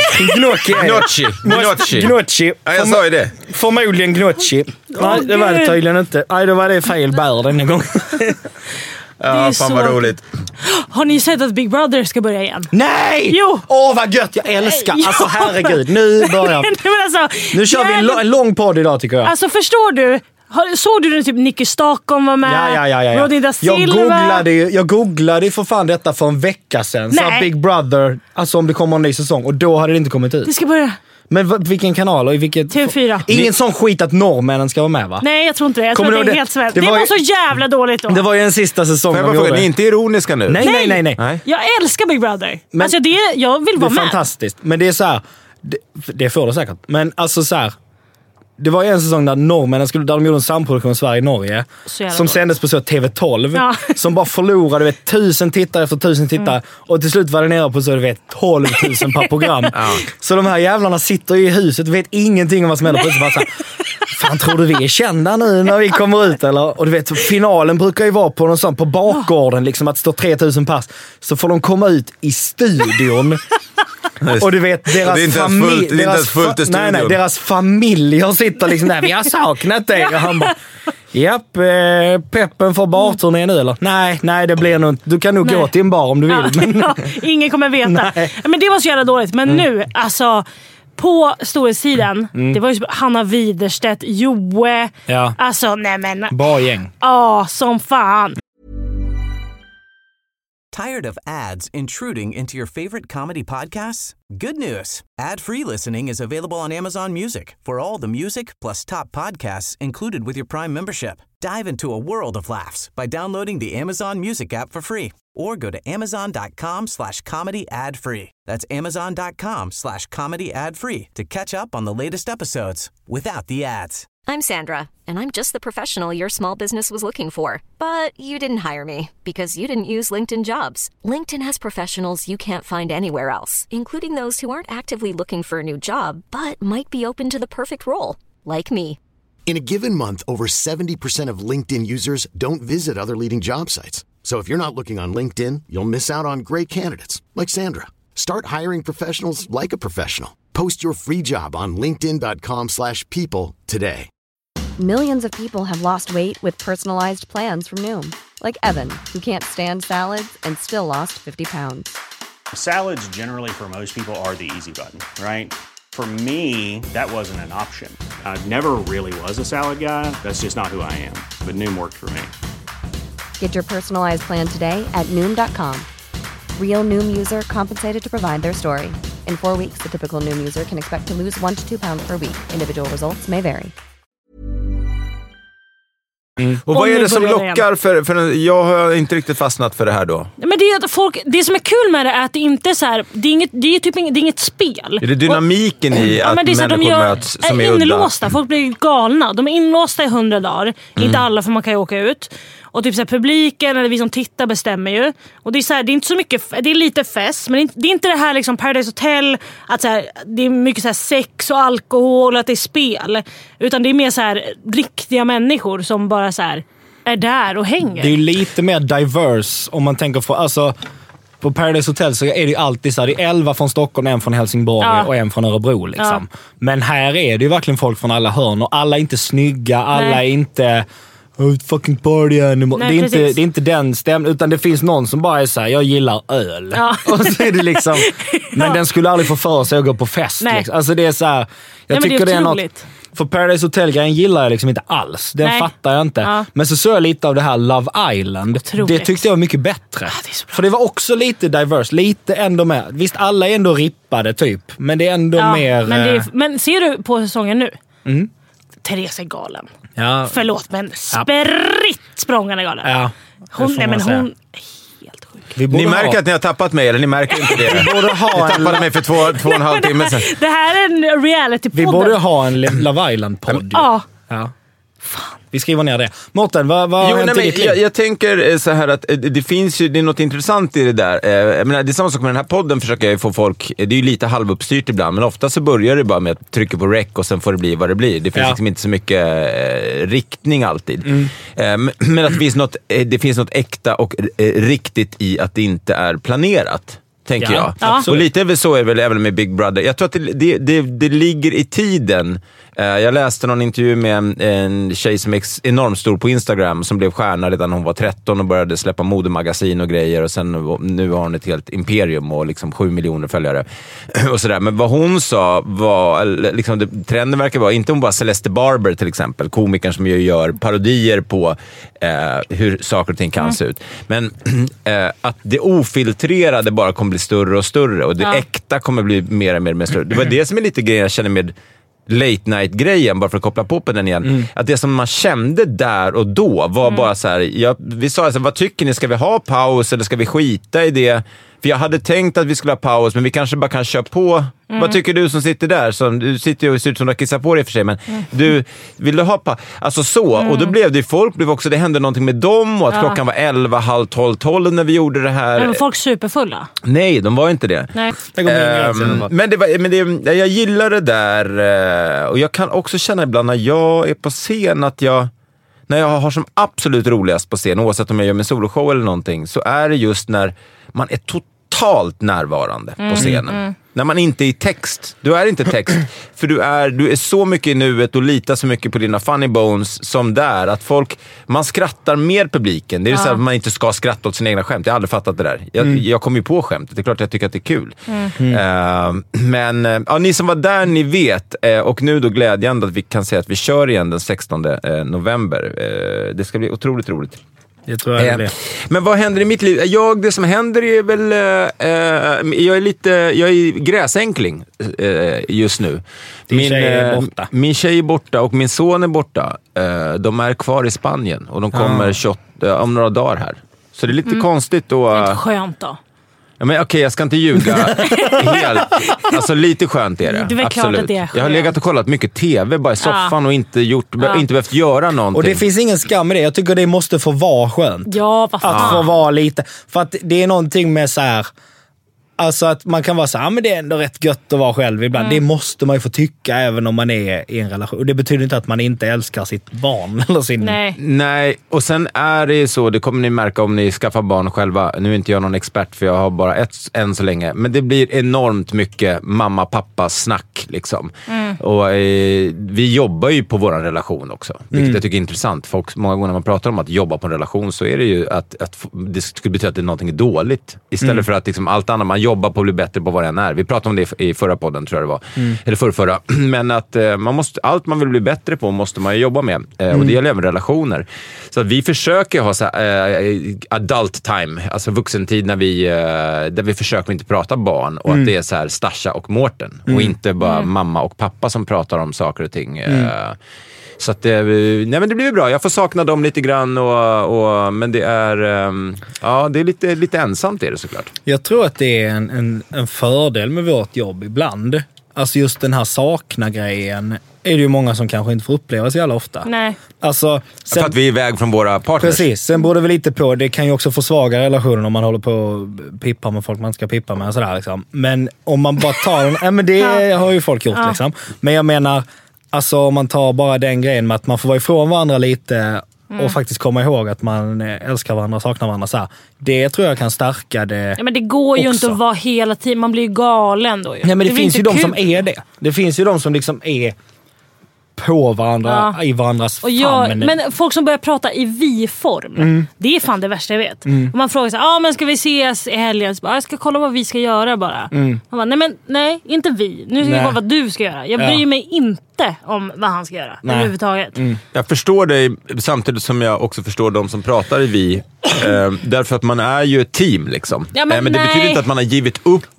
Gnocchi. Ja, jag sa ju det. Förmodligen gnocchi. Nej, det var det tydligen inte. Nej, då var det fel bär den här gången. Ja, fan vad roligt. Har ni sett att Big Brother ska börja igen? Nej! Jo! Vad gött, jag älskar. Alltså herregud, nu börjar nu kör vi en lång podd idag tycker jag. Alltså förstår du? Såg du typ Nicky Stockholm var med? Ja. Rodney da Silva. Jag googlade för fan detta för en vecka sedan. Så Big Brother, alltså om det kommer en ny säsong. Och då hade det inte kommit ut. Det ska börja. Men vilken kanal och i vilket... TV4. Ingen sån skit att norrmännen ska vara med, va? Nej, jag tror inte det. Jag tror det är helt svärt. Det var så jävla dåligt då. Det var ju en sista säsong. Ni är inte ironiska nu? Nej. Jag älskar Big Brother. Men alltså jag vill vara med. Det är fantastiskt. Men det är så här, det får det säkert. Men alltså så här, det var en säsong där norrmännen där de gjorde en samproduktion i Sverige och Norge som sändes på så TV12 som bara förlorade 1000 tittare efter 1000 tittare och till slut var det nere på så 12 000 per program. Så de här jävlarna sitter i huset och vet ingenting om vad som händer på huset. Fan, tror du vi är kända nu när vi kommer ut eller? Och du vet, finalen brukar ju vara på någon sån, på bakgården liksom, att stå 3000 pass. Så får de komma ut i studion. Och du vet, deras familjer sitter liksom där, vi har saknat dig. Och han bara, japp, peppen får barturné nu eller? Nej, det blir nog inte. Du kan nog gå till en bar om du vill. Men... ingen kommer veta. Men det var så jävla dåligt. Men nu, alltså... På storhetstiden, det var ju Hanna Widerstedt, Joe, alltså nej men... Bra gäng. Som fan. Tired of ads intruding into your favorite comedy podcasts? Good news. Ad-free listening is available on Amazon Music for all the music plus top podcasts included with your Prime membership. Dive into a world of laughs by downloading the Amazon Music app for free or go to amazon.com/comedy ad-free. That's amazon.com/comedy ad-free to catch up on the latest episodes without the ads. I'm Sandra, and I'm just the professional your small business was looking for. But you didn't hire me because you didn't use LinkedIn Jobs. LinkedIn has professionals you can't find anywhere else, including those who aren't actively looking for a new job, but might be open to the perfect role, like me. In a given month, over 70% of LinkedIn users don't visit other leading job sites. So if you're not looking on LinkedIn, you'll miss out on great candidates like Sandra. Start hiring professionals like a professional. Post your free job on linkedin.com/people today. Millions of people have lost weight with personalized plans from Noom. Like Evan, who can't stand salads and still lost 50 pounds. Salads generally for most people are the easy button, right? For me, that wasn't an option. I never really was a salad guy. That's just not who I am. But Noom worked for me. Get your personalized plan today at Noom.com. Real Noom user compensated to provide their story. In 4 weeks, the typical Noom user can expect to lose 1 to 2 pounds per week. Individual results may vary. Och vad är det som lockar för jag har inte riktigt fastnat för det här då. Men det är att det som är kul med det är att det inte är så här, det är inget spel. Är det dynamiken i att människor möts som är inlåsta? Folk blir galna. De är inlåsta i 100 dagar. Inte alla, för man kan ju åka ut. Och typ så här, publiken eller vi som tittar bestämmer ju. Och det är så här, det är inte så mycket, det är lite fest, men det är inte det här liksom Paradise Hotel att så här, det är mycket så här sex och alkohol och att det är spel, utan det är mer så här riktiga människor som bara så här är där och hänger. Det är ju lite mer diverse om man tänker på, alltså på Paradise Hotel så är det ju alltid så här, det är 11 från Stockholm, en från Helsingborg och en från Örebro liksom. Ja. Men här är det ju verkligen folk från alla hörn och alla är inte snygga, alla är inte fucking party animal. Nej, det är inte den stämmen, utan det finns någon som bara är så här, jag gillar öl. Ja. Och så är det liksom, men den skulle aldrig få för sig att gå på fest. Liksom. Alltså det är så här, jag tycker det är något. För Paradise Hotel-grejen gillar jag liksom inte alls. Den fattar jag inte. Ja. Men så jag lite av det här Love Island. Otroligt. Det tyckte jag var mycket bättre. För det var också lite diverse. Lite ändå med. Visst, alla är ändå rippade typ. Men det är ändå mer... Men ser du på säsongen nu? Mm. Therese är galen. Ja. Förlåt, men spritt språngande galen. Ja. Hon är helt sjuk. Ni märker att ni har tappat mig, eller ni märker inte det? Vi borde ha jag tappade mig för 2,5 timmar sedan. Det här är en reality-podd. Vi borde ha en Love Island-podd. Ja. Fan. Vi skriver ner det. Mårten, vad har hänt i ditt liv? Jag tänker så här att det finns ju, det är något intressant i det där. Jag menar, det är samma sak med den här podden, försöker jag få folk, det är ju lite halvuppstyrt ibland, men ofta så börjar det bara med att trycka på rec och sen får det bli vad det blir. Det finns liksom inte så mycket riktning alltid. Men att det finns något äkta och riktigt i att det inte är planerat. Tänker jag. Ja. Och lite så är det väl även med Big Brother. Jag tror att det ligger i tiden. Jag läste någon intervju med en tjej som är enormt stor på Instagram, som blev stjärna redan när hon var 13 och började släppa modemagasin och grejer, och sen nu har hon ett helt imperium och liksom 7 miljoner följare och sådär. Men vad hon sa var liksom, trenden verkar vara, inte hon bara Celeste Barber till exempel, komikern som ju gör parodier på hur saker och ting kan se ut, men att det ofiltrerade bara kommer bli större och större, och det äkta kommer bli mer och mer större. Det var det som är lite grejen jag känner med late night-grejen, bara för att koppla på den igen. Att det som man kände där och då var bara så här, vi sa alltså, vad tycker ni, ska vi ha paus eller ska vi skita i det? För jag hade tänkt att vi skulle ha paus, men vi kanske bara kan köra på. Vad tycker du som sitter där? Du sitter ju och ser ut som du har kissat på dig för sig, men vill du ha paus? Alltså så, och då blev det folk, blev också, det hände någonting med dem, och att klockan var 11, halv 12 när vi gjorde det här. Men var folk superfulla? Nej, de var inte det. Nej. Men jag gillar det där, och jag kan också känna ibland när jag är på scen att när jag har som absolut roligast på scen, oavsett om jag gör min soloshow eller någonting, så är det just när man är totalt närvarande på scenen. När man inte är i text. Du är inte text. För du är så mycket i nuet och litar så mycket på dina funny bones som där. Att man skrattar med publiken. Det är så att man inte ska skratta åt sina egna skämt. Jag har aldrig fattat det där. Jag kommer ju på skämtet. Det är klart att jag tycker att det är kul. Men ni som var där, ni vet. Och nu då glädjande att vi kan säga att vi kör igen den 16 november. Det ska bli otroligt roligt. Jag tror jag är det. Men vad händer i mitt liv? Det som händer är väl jag är gräsänkling just nu. Min tjej är borta. Min tjej är borta och min son är borta. De är kvar i Spanien och de kommer om några dagar här. Så det är lite konstigt då. Det är inte skönt då. Ja, men okej, jag ska inte ljuga helt. Alltså lite skönt är det. Det är klart att det är skönt. Jag har legat och kollat mycket tv bara i soffan och inte behövt göra någonting. Och det finns ingen skam med det. Jag tycker det måste få vara skönt. Ja, vad fan. Att få vara lite. För att det är någonting med så här, Alltså att man kan vara så här, men det är ändå rätt gött att vara själv ibland. Det måste man ju få tycka även om man är i en relation. Och det betyder inte att man inte älskar sitt barn eller sin... Nej, och sen är det så, det kommer ni märka om ni skaffar barn själva. Nu är inte jag någon expert för jag har bara ett än så länge. Men det blir enormt mycket mamma-pappa-snack liksom. Och vi jobbar ju på våran relation också. Vilket jag tycker är intressant. Folk, många gånger när man pratar om att jobba på en relation så är det ju att det skulle betyda att det är någonting dåligt. Istället för att liksom allt annat, man jobba på att bli bättre på vad det än är. Vi pratade om det i förra podden, tror jag det var. Eller förra. Men att allt man vill bli bättre på måste man ju jobba med. Och det gäller även relationer. Så att vi försöker ha så adult time, alltså vuxentid där vi försöker inte prata barn. Och att det är så här Stasha och Mårten. Och inte bara mamma och pappa som pratar om saker och ting. Så att nej, men det blir bra. Jag får sakna dem lite grann men det är det är lite ensamt är det såklart. Jag tror att det är en fördel med vårt jobb ibland. Alltså just den här sakna-grejen är det ju många som kanske inte får uppleva så jävla ofta. Nej. Alltså, för att vi är iväg från våra partners. Precis, sen beror det väl lite på, det kan ju också försvaga relationen om man håller på att pippa med folk man ska pippa med och sådär liksom. Men om man bara tar den, men det har ju folk gjort liksom. Men jag menar, alltså om man tar bara den grejen med att man får vara ifrån varandra lite och faktiskt komma ihåg att man älskar varandra och saknar varandra så här. Det tror jag kan stärka det. Ja, men det går ju inte att vara hela tiden, man blir ju galen då ju. Nej, men det finns ju de som är det. Det finns ju de som liksom är på varandra, i varandras famn. Men folk som börjar prata i vi-form, det är fan det värsta jag vet. Om man frågar så här, men ska vi ses i helgen? Så bara, jag ska kolla vad vi ska göra bara. Man bara, nej, inte vi. Nu ska jag kolla vad du ska göra. Jag bryr mig inte om vad han ska göra överhuvudtaget. Jag förstår dig samtidigt som jag också förstår de som pratar i vi. Därför att man är ju ett team liksom. Ja, men det betyder inte att man har givit upp...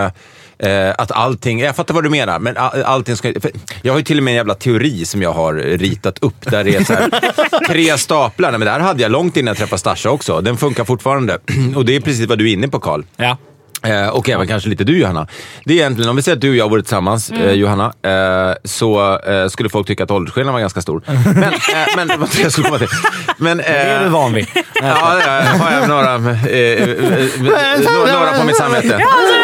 att allting, jag fattar vad du menar, men allting ska, jag har ju till och med en jävla teori som jag har ritat upp där det är så här 3 staplar, men där hade jag långt innan jag träffade Stasha också, den funkar fortfarande och det är precis vad du är inne på, Carl. Ja. Och även kanske lite du, Johanna. Det är egentligen, om vi säger att du och jag varit tillsammans, Johanna, så skulle folk tycka att åldersskillnaden var ganska stor. Men vad jag skulle komma till. Men, det är du van vid. Ja, jag har även några på mitt samvete.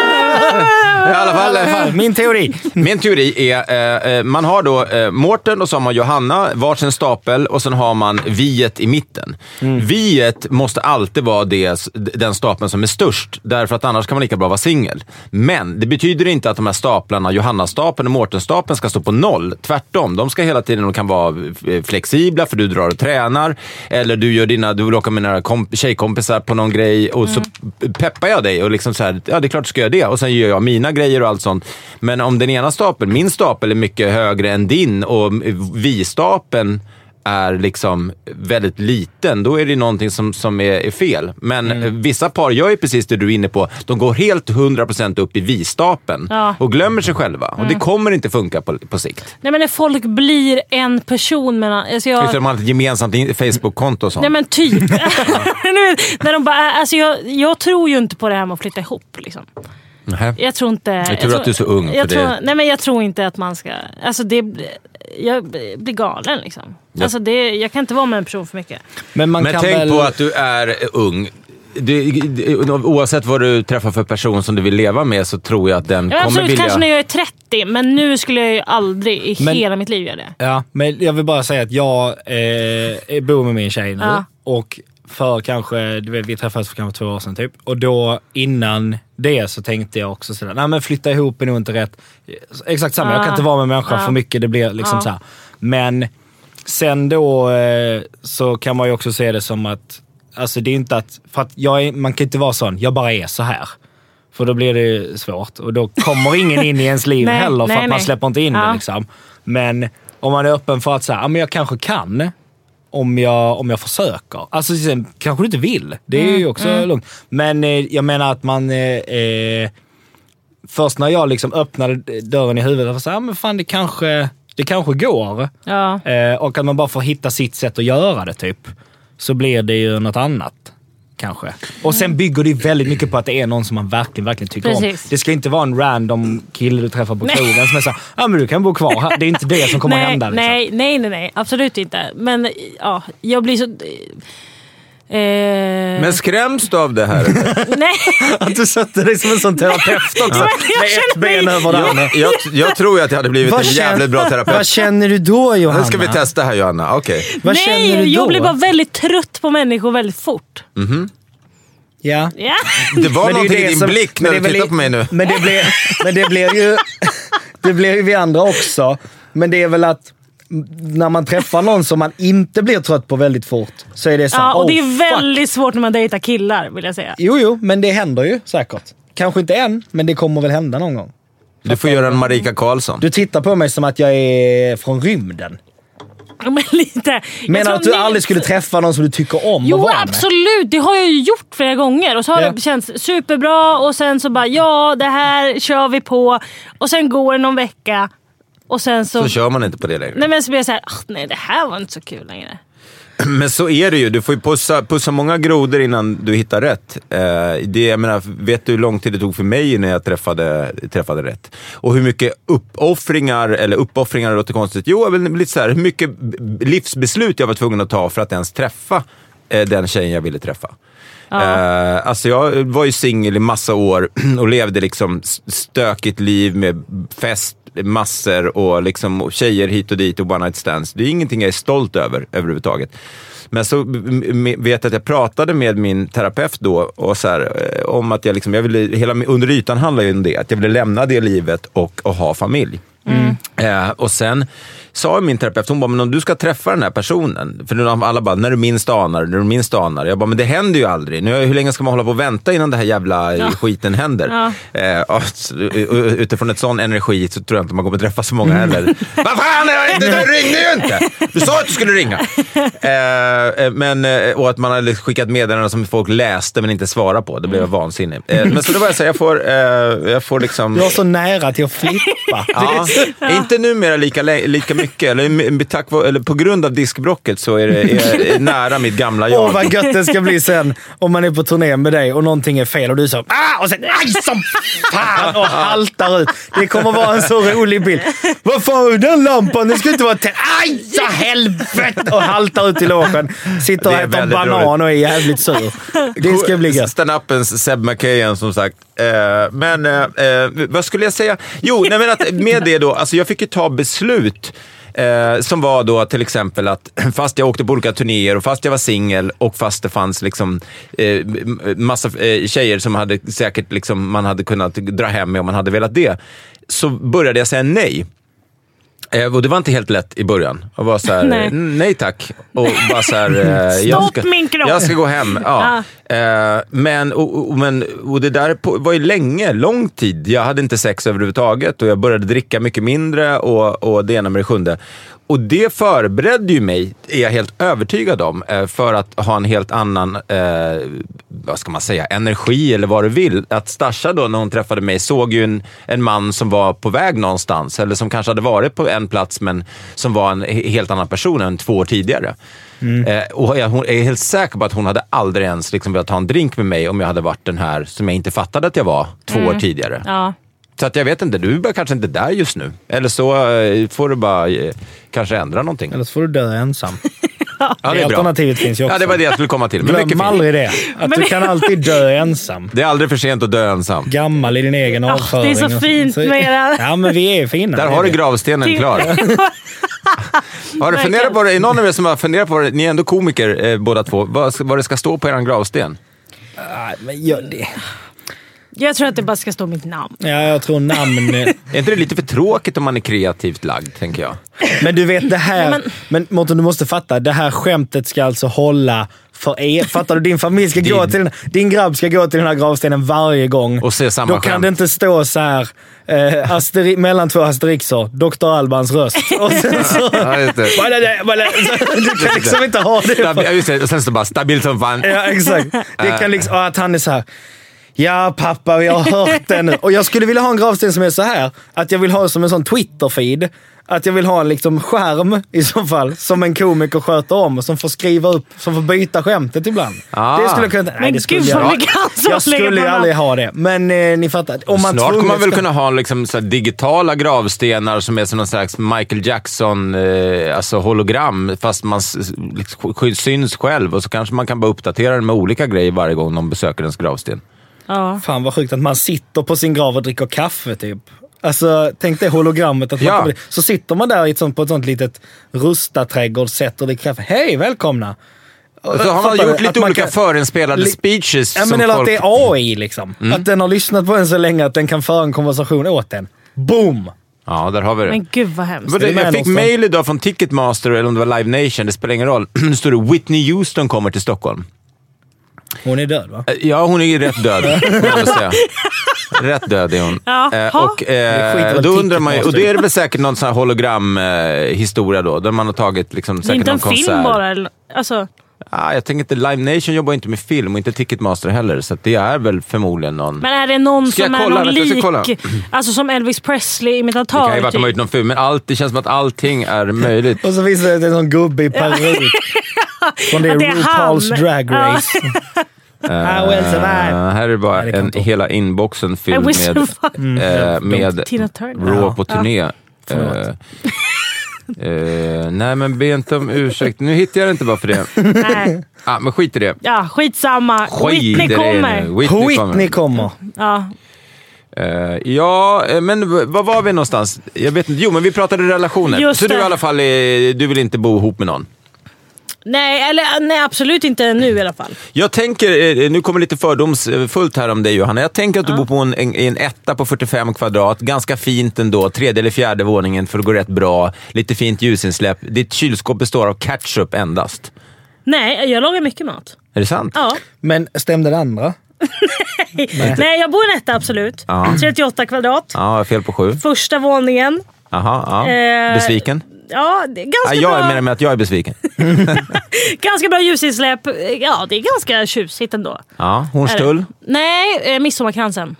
I alla fall, min teori är man har då Mårten och så har man Johanna, varsin stapel och sen har man viet i mitten. Viet måste alltid vara den stapeln som är störst, därför att annars kan man lika bra vara singel. Men det betyder inte att de här staplarna, Johanna-stapeln och Mårten-stapeln, ska stå på 0. Tvärtom, de ska hela tiden, de kan vara flexibla för du drar och tränar, eller du gör du vill åka med några tjejkompisar på någon grej och så peppar jag dig och liksom så här, ja det är klart du ska göra det, och sen gör jag mina grejer och allt sånt. Men om den ena stapeln, min stapel är mycket högre än din och vi-stapeln är liksom väldigt liten, då är det någonting som är fel. Men vissa par gör ju precis det du är inne på. De går helt 100% upp i vi-stapeln och glömmer sig själva. Och det kommer inte funka på sikt. Nej, men när folk blir en person med alltså de har ett gemensamt Facebook-konto och sånt. Nej, men typ. När de bara, alltså jag tror ju inte på det här med att flytta ihop liksom. Jag tror inte... Jag tror att du är så ung för det. Nej, men jag tror inte att man ska... Alltså jag blir galen liksom. Ja. Alltså jag kan inte vara med en person för mycket. Men tänk på att du är ung. Oavsett vad du träffar för person som du vill leva med, så tror jag att den kommer absolut, vilja... kanske när jag är 30, men nu skulle jag ju aldrig i hela mitt liv göra det. Ja, men jag vill bara säga att jag bor med min tjej nu. Och för kanske, vi träffades för kanske 2 år sedan typ. Och då innan det så tänkte jag också sådär, nej men flytta ihop är nog inte rätt. Exakt samma, jag kan inte vara med människan för mycket, det blir liksom så här. Men sen då så kan man ju också se det som att, alltså det är inte att, för att man kan inte vara sån, jag bara är så här. För då blir det svårt. Och då kommer ingen in i ens liv heller, för att man släpper inte in det liksom. Men om man är öppen för att säga, men jag kanske kan om jag försöker. Alltså sen, kanske du inte vill. Det är ju också lugnt. Men jag menar att man först när jag liksom öppnade dörren i huvudet och sa, men fan det kanske går. Ja. Och att man bara får hitta sitt sätt att göra det typ. Så blir det ju något annat. Kanske. Och sen bygger det väldigt mycket på att det är någon som man verkligen tycker om. Det ska inte vara en random kille du träffar på krogen som är så, men du kan bo kvar här. Det är inte det som kommer hända. Liksom. Nej, absolut inte. Men ja, jag blir så... Men skräms du av det här? Nej. Att du satte dig som en sån terapeut också. Med ett ben över det andra. Jag tror att jag hade blivit en jävligt bra terapeut. Vad känner du då, Johanna? Nu ska vi testa här, Johanna. Okej. Vad känner du då? Jag blir bara väldigt trött på människor väldigt fort. Ja. Det var någonting i din blick när du tittar på mig nu. Men det blir ju... Det blir ju vi andra också. Men det är väl att när man träffar någon som man inte blir trött på väldigt fort så är det så. Ja, och det är väldigt svårt när man dejtar killar, vill jag säga. Jo, men det händer ju säkert. Kanske inte än, men det kommer väl hända någon gång. Du får göra en Marika Karlsson. Du tittar på mig som att jag är från rymden. Men lite. Menar att du aldrig skulle träffa någon som du tycker om? Jo, absolut. Det har jag ju gjort flera gånger. Och så har det känts superbra. Och sen så bara, ja, det här kör vi på. Och sen går det någon vecka. Och sen så kör man inte på det längre. Nej, men så blir jag så här, nej, det här var inte så kul längre. Men så är det ju. Du får ju pussa många grodor innan du hittar rätt. Jag menar, vet du hur lång tid det tog för mig när jag träffade rätt? Och hur mycket uppoffringar låter konstigt. Jo, lite så här, hur mycket livsbeslut jag var tvungen att ta för att ens träffa den tjejen jag ville träffa. Alltså jag var ju singel i massa år och levde liksom stökigt liv med fest, massor och liksom tjejer hit och dit och one night stands. Det är ingenting jag är stolt över överhuvudtaget. Men så vet jag att jag pratade med min terapeut då och så här, om att jag ville, hela under ytan handlar ju om det, att jag ville lämna det livet och ha familj. Och sen sa min terapeut, hon bara, men om du ska träffa den här personen, för nu alla bara, när du minst anar. Jag bara, men det händer ju aldrig. Hur länge ska man hålla på och vänta innan det här jävla skiten händer? Utifrån ett sån energi så tror jag inte man kommer träffa så många heller. Vad fan, du ringde ju inte! Du sa att du skulle ringa! Och att man hade skickat meddelanden som folk läste men inte svarade på. Det blev vansinnig. Men så då var jag så jag får liksom... Du var så nära till att flippa. Inte numera lika mycket. Eller på grund av diskbrocket så är det nära mitt gamla jag. Vad gött det ska bli sen om man är på turné med dig och någonting är fel och du så och sen som fan och haltar ut. Det kommer vara en så rolig bild. Vad fan, den lampan, det ska inte vara aj så helvete och haltar ut i logen. Sitter och äter en banan och är jävligt sur. Det ska bli gött. Stand-upens Seb McKayen som sagt. Vad skulle jag säga? Jo, nej, men att med det då, alltså jag fick ju ta beslut som var då till exempel att fast jag åkte på olika turnéer och fast jag var singel och fast det fanns liksom massa tjejer som hade säkert liksom man hade kunnat dra hem med om man hade velat det, så började jag säga nej. Och det var inte helt lätt i början. Och var så här, nej tack. Och bara så här, jag ska gå hem. Ja. Men det där var ju lång tid. Jag hade inte sex överhuvudtaget och jag började dricka mycket mindre och det ena med det sjunde. Och det förberedde ju mig, är jag helt övertygad om, för att ha en helt annan, vad ska man säga, energi eller vad du vill. Att Stasha då, när hon träffade mig, såg ju en man som var på väg någonstans, eller som kanske hade varit på en plats, men som var en helt annan person än 2 år tidigare. Och hon är helt säker på att hon hade aldrig ens liksom velat ta en drink med mig om jag hade varit den här som jag inte fattade att jag var 2 år tidigare. Ja. Så att jag vet inte, du är kanske inte där just nu. Eller så får du bara kanske ändra någonting. Eller så får du dö ensam. Ja, det är alternativet finns ju också. Ja, det var det jag skulle komma till. Glöm aldrig det. Att du kan alltid dö ensam. Det är aldrig för sent att dö ensam. Gammal i din egen avföring. Det är så fint med era... Ja, men vi är fina. Där har du gravstenen klar. Har du funderat på det? Är någon av er som har funderat på det? Ni är ändå komiker båda två. Vad det ska stå på er gravsten? Men gör det. Jag tror att det bara ska stå mitt namn. Ja, jag tror namn... Är inte det lite för tråkigt om man är kreativt lagd, tänker jag? Men du vet det här... Men Mårten, du måste fatta. Det här skämtet ska alltså hålla för er. Fattar du? Din familj ska gå till din grabb ska gå till den här gravstenen varje gång. Och se samma skämt. Då kan det inte stå så här mellan 2 asterixer. Dr. Albans röst. Och sen så... Du kan liksom inte ha det. Och sen så bara stabil som fan. Ja, exakt. Det kan liksom... Att han är så här... Ja, pappa, vi har hört det nu. Och jag skulle vilja ha en gravsten som är så här. Att jag vill ha som en sån Twitter-feed. Att jag vill ha en liksom skärm i så fall, som en komiker sköter om, som får skriva upp, som får byta skämtet ibland. Det skulle jag kunna... Nej, det skulle jag skulle ju aldrig ha det. Men ni fattar. Om man snart kommer man väl kunna ha liksom, så här, digitala gravstenar som är som någon slags Michael Jackson alltså hologram, fast man liksom, syns själv, och så kanske man kan bara uppdatera den med olika grejer varje gång de besöker ens gravsten. Ja. Fan vad sjukt att man sitter på sin grav och dricker kaffe typ. Alltså, tänk dig hologrammet. Att man så sitter man där i på ett sånt litet rustaträdgård, sätter det kaffe. Hej, välkomna! Och så har man gjort lite olika förinspelade speeches. Ja, men eller att det är AI liksom. Att den har lyssnat på en så länge att den kan föra en konversation åt en. Boom! Ja, där har vi det. Men gud vad hemskt. Jag fick mail idag från Ticketmaster, eller om det var Live Nation, det spelar ingen roll. Nu står det Whitney Houston kommer till Stockholm. Hon är död, va? Ja, hon är rätt död. Rätt död är hon. Då undrar man ju, och det är väl säkert någon sån här hologram-historia då, där man har tagit liksom, säkert någon konsert. Det är inte en film bara, eller? Alltså... jag tänker inte, Live Nation jobbar inte med film och inte Ticketmaster heller, så det är väl förmodligen någon... Men är det någon som är någon lik, alltså som Elvis Presley-imitatör? Det kan ju vara att de har gjort någon film, men det känns som att allting är möjligt. Och så finns det en sån gubbe i peruk. Från det RuPaul's Drag Race. Här är bara hela inboxen fylld med Raw på turné. Nej, men be inte om ursäkt. Nu hittar jag det inte bara för det. Nej. Men skit i det. Ja, skitsamma. Whitney kommer. Whitney kommer. Ja. Men vad var vi någonstans? Jag vet inte. Jo, men vi pratade relationer. Just så det. Du i alla fall du vill inte bo ihop med någon? Nej, absolut inte nu i alla fall. Jag tänker, nu kommer lite fördomsfullt här om dig, Johanna. Jag tänker att du bor på en etta på 45 kvadrat. Ganska fint ändå. 3:e eller 4:e våningen för att gå rätt bra. Lite fint ljusinsläpp. Ditt kylskåp består av ketchup endast. Nej, jag lagar mycket mat. Är det sant? Ja. Men stämde det andra? Nej, jag bor i en etta, absolut. 38 kvadrat. Ja, fel på 7. Första våningen. Aha, besviken? Ja, det är ganska jag bra. är med att jag är besviken. Ganska bra ljusinsläpp. Ja, det är ganska tjusigt ändå. Ja, Hornstull? Nej, midsommarkransen.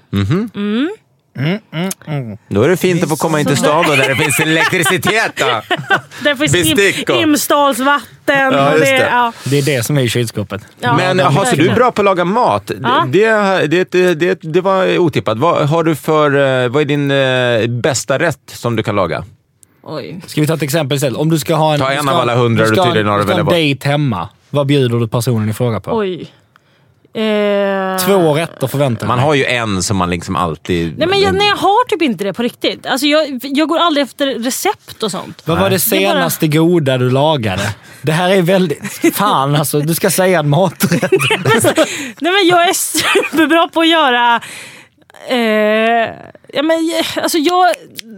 Då är det fint att få komma in till stan där det finns elektricitet. Där finns Imsdalsvatten. Ja, det är det som är i kylskåpet. Ja, men så du är bra på att laga mat. Ja. Det var otippat. Vad är din bästa rätt som du kan laga? Oj. Ska vi ta ett exempel istället? Om du ska ha en av alla 100 du tydligen har att välja på. Dejt hemma. Vad bjuder du personen i fråga på? Oj. 2 rätter förväntar man har ju en som man liksom alltid... Nej, men jag har typ inte det på riktigt. Alltså jag går aldrig efter recept och sånt. Vad var det senaste goda du lagade? Det här är väldigt... Fan alltså, du ska säga en maträtt. Nej, men jag är superbra på att göra... Alltså jag...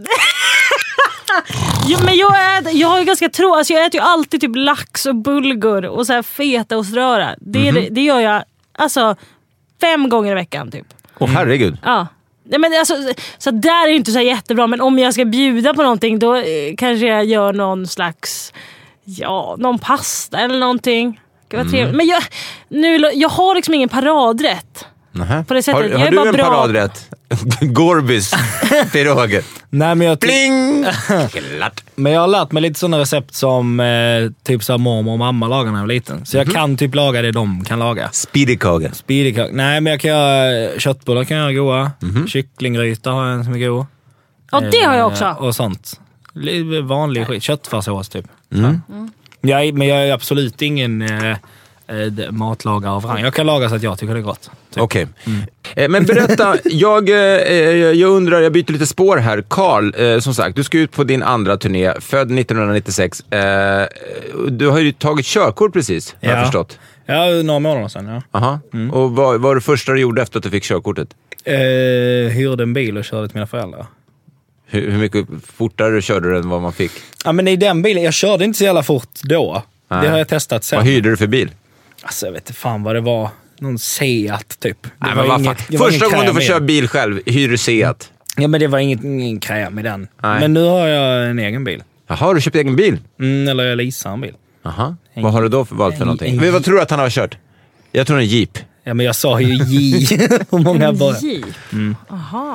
men jag har ju ganska alltså jag äter ju alltid typ lax och bulgur och så här feta och ströra. Det gör jag alltså 5 gånger i veckan typ. Herregud. Ja. Nej, men alltså, så där är det inte så jättebra, men om jag ska bjuda på någonting då kanske jag gör någon slags någon pasta eller någonting. Det var trevligt. Men jag har liksom ingen paradrätt. På det sättet. Har du en paradrätt? Gorbis piroger. Nej, men Pling! Men jag har lärt mig lite sådana recept som typ så mormor och mamma lagar när jag var liten. Så jag kan typ laga det de kan laga. Speedykager. Nej, men jag kan göra köttbullar, kan jag göra goda. Kycklinggryta har jag som är god. Ja, det har jag också. Och sånt. Vanlig skit. Köttfärssås typ. Men jag är absolut ingen... matlagare av rang. Jag kan laga så att jag tycker det är gott. Typ. Okej. Men berätta, jag undrar, jag byter lite spår här. Carl, som sagt, du ska ut på din andra turné, född 1996. Du har ju tagit körkort precis, har jag förstått. Ja, några månader sedan, ja. Aha. Och vad var det första du gjorde efter att du fick körkortet? Hyrde en bil och körde till mina föräldrar. Hur mycket fortare körde du än vad man fick? Ja, men i den bilen, jag körde inte så jävla fort då. Nej. Det har jag testat sen. Vad hyrde du för bil? Alltså jag vet inte fan vad det var. Någon Seat typ. Första gången du får köra bil själv, hyr du Seat? Ja, men det var ingen kräm i den. Nej. Men nu har jag en egen bil. Jaha, har du köpt egen bil? Eller jag leasar en bil. Jaha, vad har du då valt för någonting? Men vad tror du att han har kört? Jag tror en Jeep. Ja, men jag sa ju Jeep. Hur många bara? Jeep? Jaha.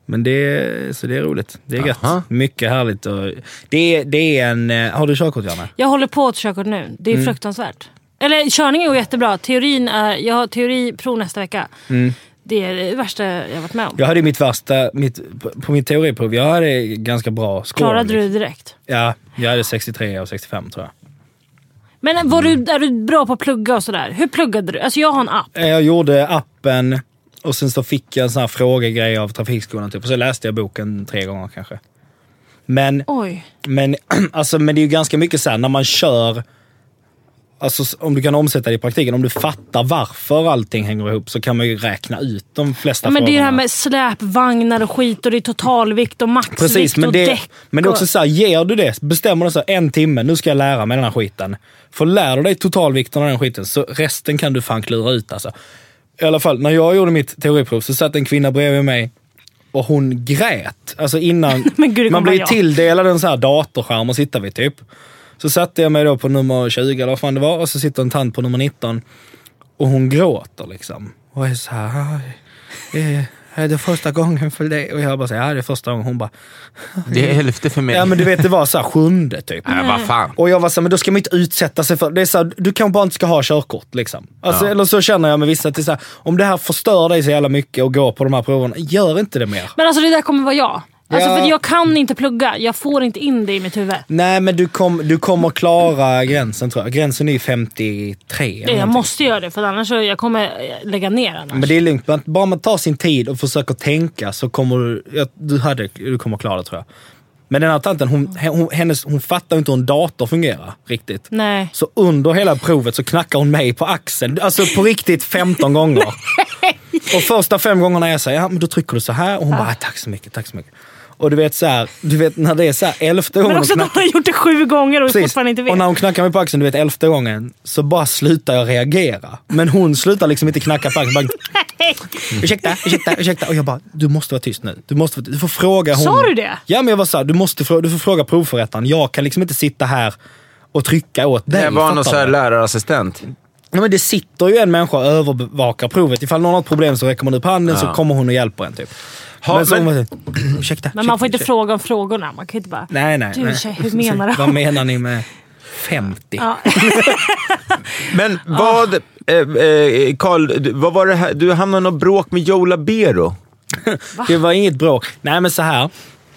Men det är roligt. Det är gött. Mycket härligt. Och det är en... Har du körkort, Janne? Jag håller på att körkort nu. Det är fruktansvärt. Eller körningen går jättebra. Jag har teoriprov nästa vecka. Det är det värsta jag varit med om. Jag hade på mitt teoriprov, jag hade ganska bra score. Klarade du direkt? Ja, jag hade 63 av 65 tror jag. Men är du bra på att plugga och sådär? Hur pluggade du? Alltså jag har en app. Jag gjorde appen och sen så fick jag en sån här frågegrej av trafikskolan typ. Och så läste jag boken 3 gånger kanske. Men det är ju ganska mycket så här när man kör. Alltså om du kan omsätta det i praktiken, om du fattar varför allting hänger ihop så kan man ju räkna ut de flesta frågorna. Men det är det här med släpvagnar och skit och det är totalvikt och maxvikt. Precis, men och däck. Men det är också så här, ger du det, bestämmer du så här, 1 timme, nu ska jag lära mig den här skiten. För lär du dig totalvikten av den skiten så resten kan du fan klura ut alltså. I alla fall, när jag gjorde mitt teoriprov så satt en kvinna bredvid mig och hon grät. Alltså innan man blir tilldelad en sån här datorskärm och sitter vid typ. Så satte jag mig då på nummer 20 eller vad fan det var. Och så sitter en tant på nummer 19. Och hon gråter liksom. Och är så här... Är det första gången för dig? Och jag bara säger, det är första gången. Hon bara... Det är 11:e för mig. Ja, men du vet, det var så här 7:e typ. Ja, vad fan. Och jag var så här, men då ska man inte utsätta sig för... Det är så här, du kan bara inte ska ha körkort liksom. Alltså, eller så känner jag med vissa att det är så här, om det här förstör dig så jävla mycket och går på de här proverna, gör inte det mer. Men alltså det där kommer vara jag. Alltså för jag kan inte plugga. Jag får inte in det i mitt huvud. Nej, men du kommer klara gränsen tror jag. Gränsen är ju 53. Jag måste göra det för annars jag kommer lägga ner annars. Men det är lugnt. Bara man tar sin tid och försöker tänka så kommer du kommer klara det tror jag. Men den här tanten, hon fattar inte hur en dator fungerar riktigt. Nej. Så under hela provet så knackar hon mig på axeln. Alltså på riktigt 15 gånger. Och första 5 gångerna jag säger, men då trycker du så här. Och hon bara, tack så mycket. Och du vet när det är så här 11:e gången. Men också att hon har gjort det 7 gånger och fortfarande inte vet. Och när hon knackar mig på axeln, du vet 11:e gången, så bara slutar jag reagera. Men hon slutar liksom inte knacka på axeln. Ursäkta. Och jag bara, du måste vara tyst nu. Du får fråga hon. Sa du det? Ja, men jag var så här, du får fråga provförrättaren. Jag kan liksom inte sitta här och trycka åt dig. Det var någon så här lärarassistent. Ja, men det sitter ju en människa och övervakar provet. Ifall någon har ett problem så räcker man upp handen så kommer hon och hjälper en typ. Men man får inte fråga om frågorna. Man kan inte bara... Nej. Hur menar du? Vad menar ni med 50? Ja. Men vad... Carl, vad var det här? Du hamnade något bråk med Joe Labero. Det var inget bråk. Nej, men så här...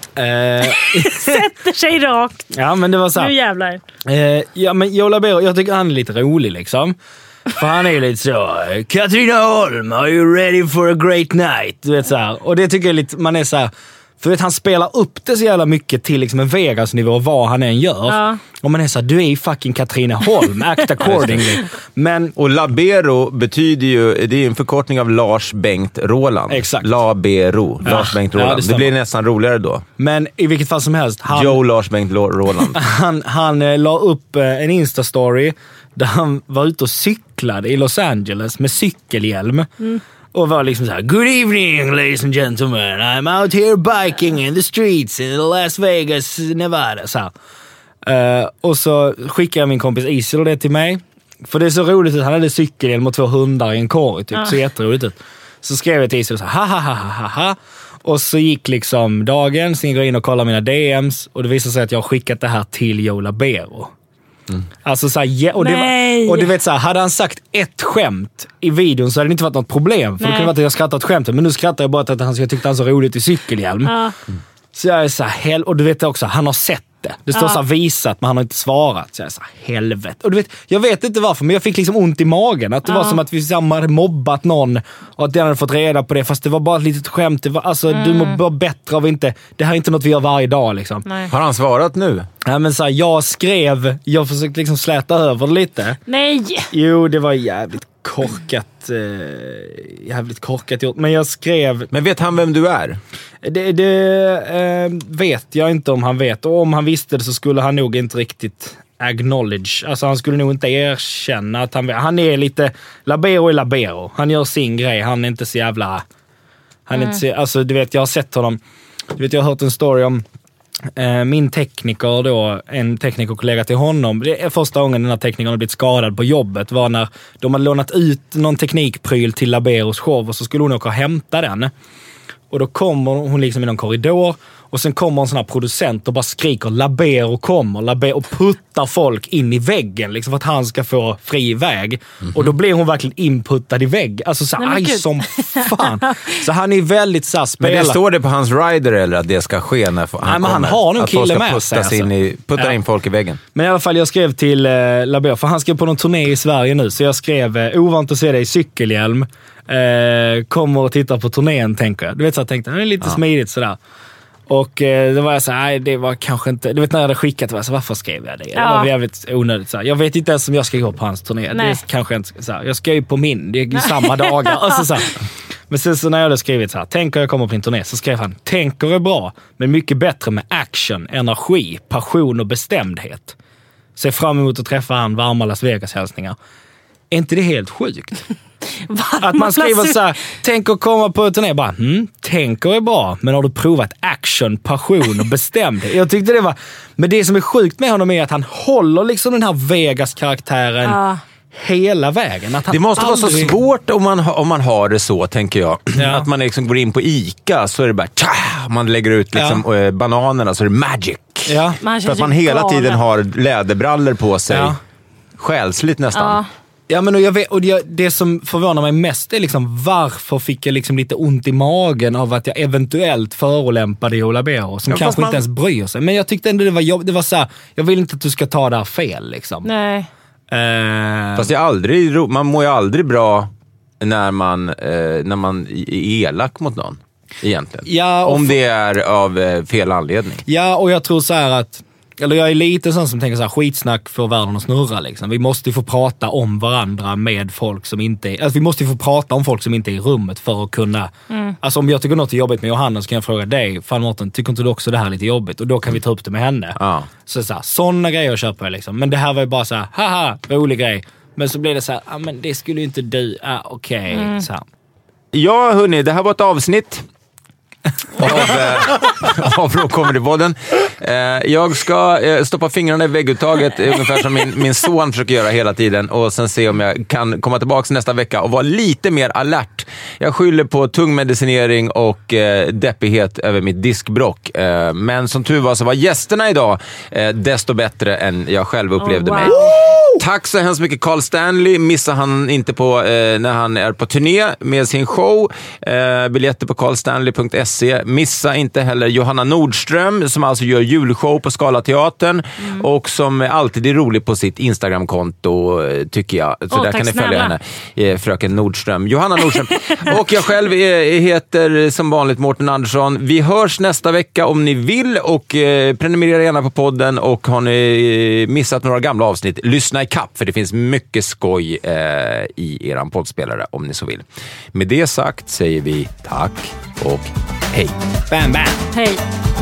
Sätter sig rakt. Ja, men det var så här. Nu jävlar. Ja, men Joe Labero, jag tycker han är lite rolig liksom. För han är ju lite så, Katrina Holm, are you ready for a great night? Du vet så här. Och det tycker jag lite, man är så här, för att han spelar upp det så jävla mycket till liksom en Vegas-nivå vad han än gör. Ja. Och man är så här, du är ju fucking Katrina Holm, act accordingly. Och Labero betyder ju, det är en förkortning av Lars Bengt Roland. Exakt. Lars Bengt Roland. Ja, det blir nästan roligare då. Men i vilket fall som helst. Lars Bengt Roland. Han la upp en Insta-story där han var ute och cyklade i Los Angeles med cykelhjälm. Och var liksom så här: good evening ladies and gentlemen, I'm out here biking in the streets in Las Vegas, Nevada. Så här. Och så skickade jag min kompis Isil det till mig. För det är så roligt att han hade cykelhjälm och 2 hundar i en korg typ. Så jätteroligt ut. Så skrev jag till Isil så här, ha. Och så gick liksom dagen, sen gick jag in och kollade mina DMs. Och det visade sig att jag har skickat det här till Joe Labero. Alltså så här, och du vet så här, hade han sagt ett skämt i videon så hade det inte varit något problem. För det kunde vara att jag skrattat skämtet. Men nu skrattar jag bara till att jag tyckte han så roligt i cykelhjälm. Så jag är så här, och du vet också, han har sett det. Det står så här visat, men han har inte svarat. Så jag är så här, helvete. Och du vet, jag vet inte varför, men jag fick liksom ont i magen. Att det var som att vi hade mobbat någon och att den hade fått reda på det. Fast det var bara ett litet skämt. Det var, alltså, du mår bara bättre av inte... Det här är inte något vi gör varje dag liksom. Nej. Har han svarat nu? Ja, men så här, jag försökte liksom släta över det lite. Nej! Jo, det var jävligt korkat gjort. Men jag skrev... Men vet han vem du är? Det vet jag inte om han vet. Och om han visste det så skulle han nog inte riktigt acknowledge. Alltså han skulle nog inte erkänna att han är lite... Labero är Labero. Han gör sin grej. Han är inte så jävla... Alltså du vet, jag har sett honom... Du vet, jag har hört en story om min tekniker då, en teknikerkollega till honom. Det är första gången den här teknikern har blivit skadad på jobbet var när de hade lånat ut någon teknikpryl till Laberos show och så skulle hon åka och hämta den. Och då kommer hon liksom i någon korridor och sen kommer en sån här producent och bara skriker Labero kommer och puttar folk in i väggen liksom för att han ska få fri väg. Och då blir hon verkligen inputtad i vägg. Alltså så aj som fan. Så han är väldigt så spelad. Men det står det på hans rider eller att det ska ske när han kommer? Men han har nog kille med sig. Puttar in folk i väggen. Men i alla fall jag skrev till Labero för han skrev på någon turné i Sverige nu. Så jag skrev ovant att se dig i cykelhjälm. Kommer och tittar på turnén tänker jag. Du vet så jag tänkte, det är lite smidigt sådär. Och då var jag så här, nej det var kanske inte, du vet när jag hade skickat det var så varför skrev jag det? Det var jävligt onödigt så här. Jag vet inte ens om jag ska gå på hans turné. Nej. Det kanske inte så här. Jag ska ju på min, det är ju samma dagar alltså, så här. Men sen så när jag hade skrivit så här, tänker jag kommer på en turné, så skrev han, tänker är bra, men mycket bättre med action, energi, passion och bestämdhet. Ser fram emot att träffa han, varma Las Vegas-hälsningar. Är inte det helt sjukt? Att man skriver så här, tänker komma på en turné, bara, tänker är bra, men har du provat action, passion och bestämdhet? Jag tyckte det var, men det som är sjukt med honom är att han håller liksom den här Vegas-karaktären hela vägen. Att han det måste vara så svårt om man har det så, tänker jag. Att man liksom går in på Ica så är det bara man lägger ut liksom bananerna så är det magic. För att man hela tiden har läderbrallor på sig. Själsligt nästan. Ja, men det som förvånar mig mest är liksom varför fick jag liksom lite ont i magen av att jag eventuellt förolämpade Joe Labero som kanske inte ens bryr sig. Men jag tyckte ändå det var så här, jag vill inte att du ska ta det här fel liksom. Nej. Fast man mår ju aldrig bra när man är elak mot någon egentligen. Ja, om det är av fel anledning. Ja, och jag tror så här att eller jag är lite sån som tänker så här, skitsnack för världen att snurra liksom. Vi måste ju få prata om varandra med folk som inte är, alltså vi måste ju få prata om folk som inte är i rummet för att kunna, alltså om jag tycker något är jobbigt med Johanna så kan jag fråga dig, fan Mårten, tycker inte du också det här är lite jobbigt? Och då kan vi ta upp det med henne. Så här, såna grejer köper jag liksom. Men det här var ju bara så här, haha, rolig grej. Men så blir det så här, men det skulle ju inte du, okej. Så här. Ja hörni, det här var ett avsnitt av Raw Comedy-podden. Jag ska stoppa fingrarna i vägguttaget ungefär som min son försöker göra hela tiden och sen se om jag kan komma tillbaka nästa vecka och vara lite mer alert. Jag skyller på tung medicinering och deppighet över mitt diskbrock. Men som tur var så var gästerna idag desto bättre än jag själv upplevde mig. Tack så hemskt mycket Carl Stanley. Missar han inte på när han är på turné med sin show. Biljetter på carlstanley.se. Missa inte heller Johanna Nordström som alltså gör julshow på Scalateatern och som alltid är rolig på sitt Instagramkonto tycker jag. Så där kan ni följa henne. Fröken Nordström. Johanna Nordström. Och jag själv heter som vanligt Mårten Andersson. Vi hörs nästa vecka om ni vill och prenumerera gärna på podden och har ni missat några gamla avsnitt, lyssna i kapp för det finns mycket skoj i eran poddspelare om ni så vill. Med det sagt säger vi tack och hej. Bam, bam. Hej.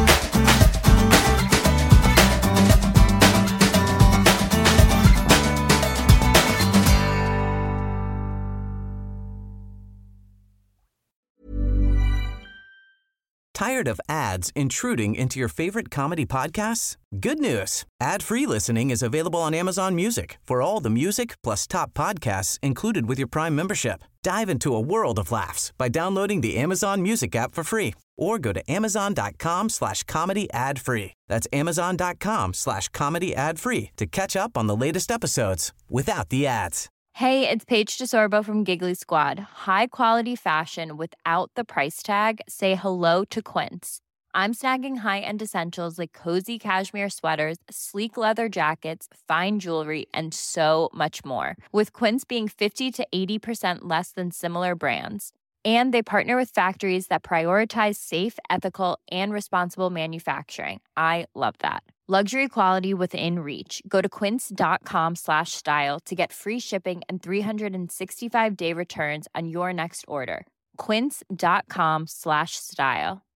Tired of ads intruding into your favorite comedy podcasts? Good news. Ad-free listening is available on Amazon Music for all the music plus top podcasts included with your Prime membership. Dive into a world of laughs by downloading the Amazon Music app for free or go to amazon.com/comedy ad-free. That's amazon.com/comedy ad-free to catch up on the latest episodes without the ads. Hey, it's Paige DeSorbo from Giggly Squad. High quality fashion without the price tag. Say hello to Quince. I'm snagging high-end essentials like cozy cashmere sweaters, sleek leather jackets, fine jewelry, and so much more. With Quince being 50 to 80% less than similar brands. And they partner with factories that prioritize safe, ethical, and responsible manufacturing. I love that. Luxury quality within reach. Go to quince.com/style to get free shipping and 365-day returns on your next order. Quince.com/style.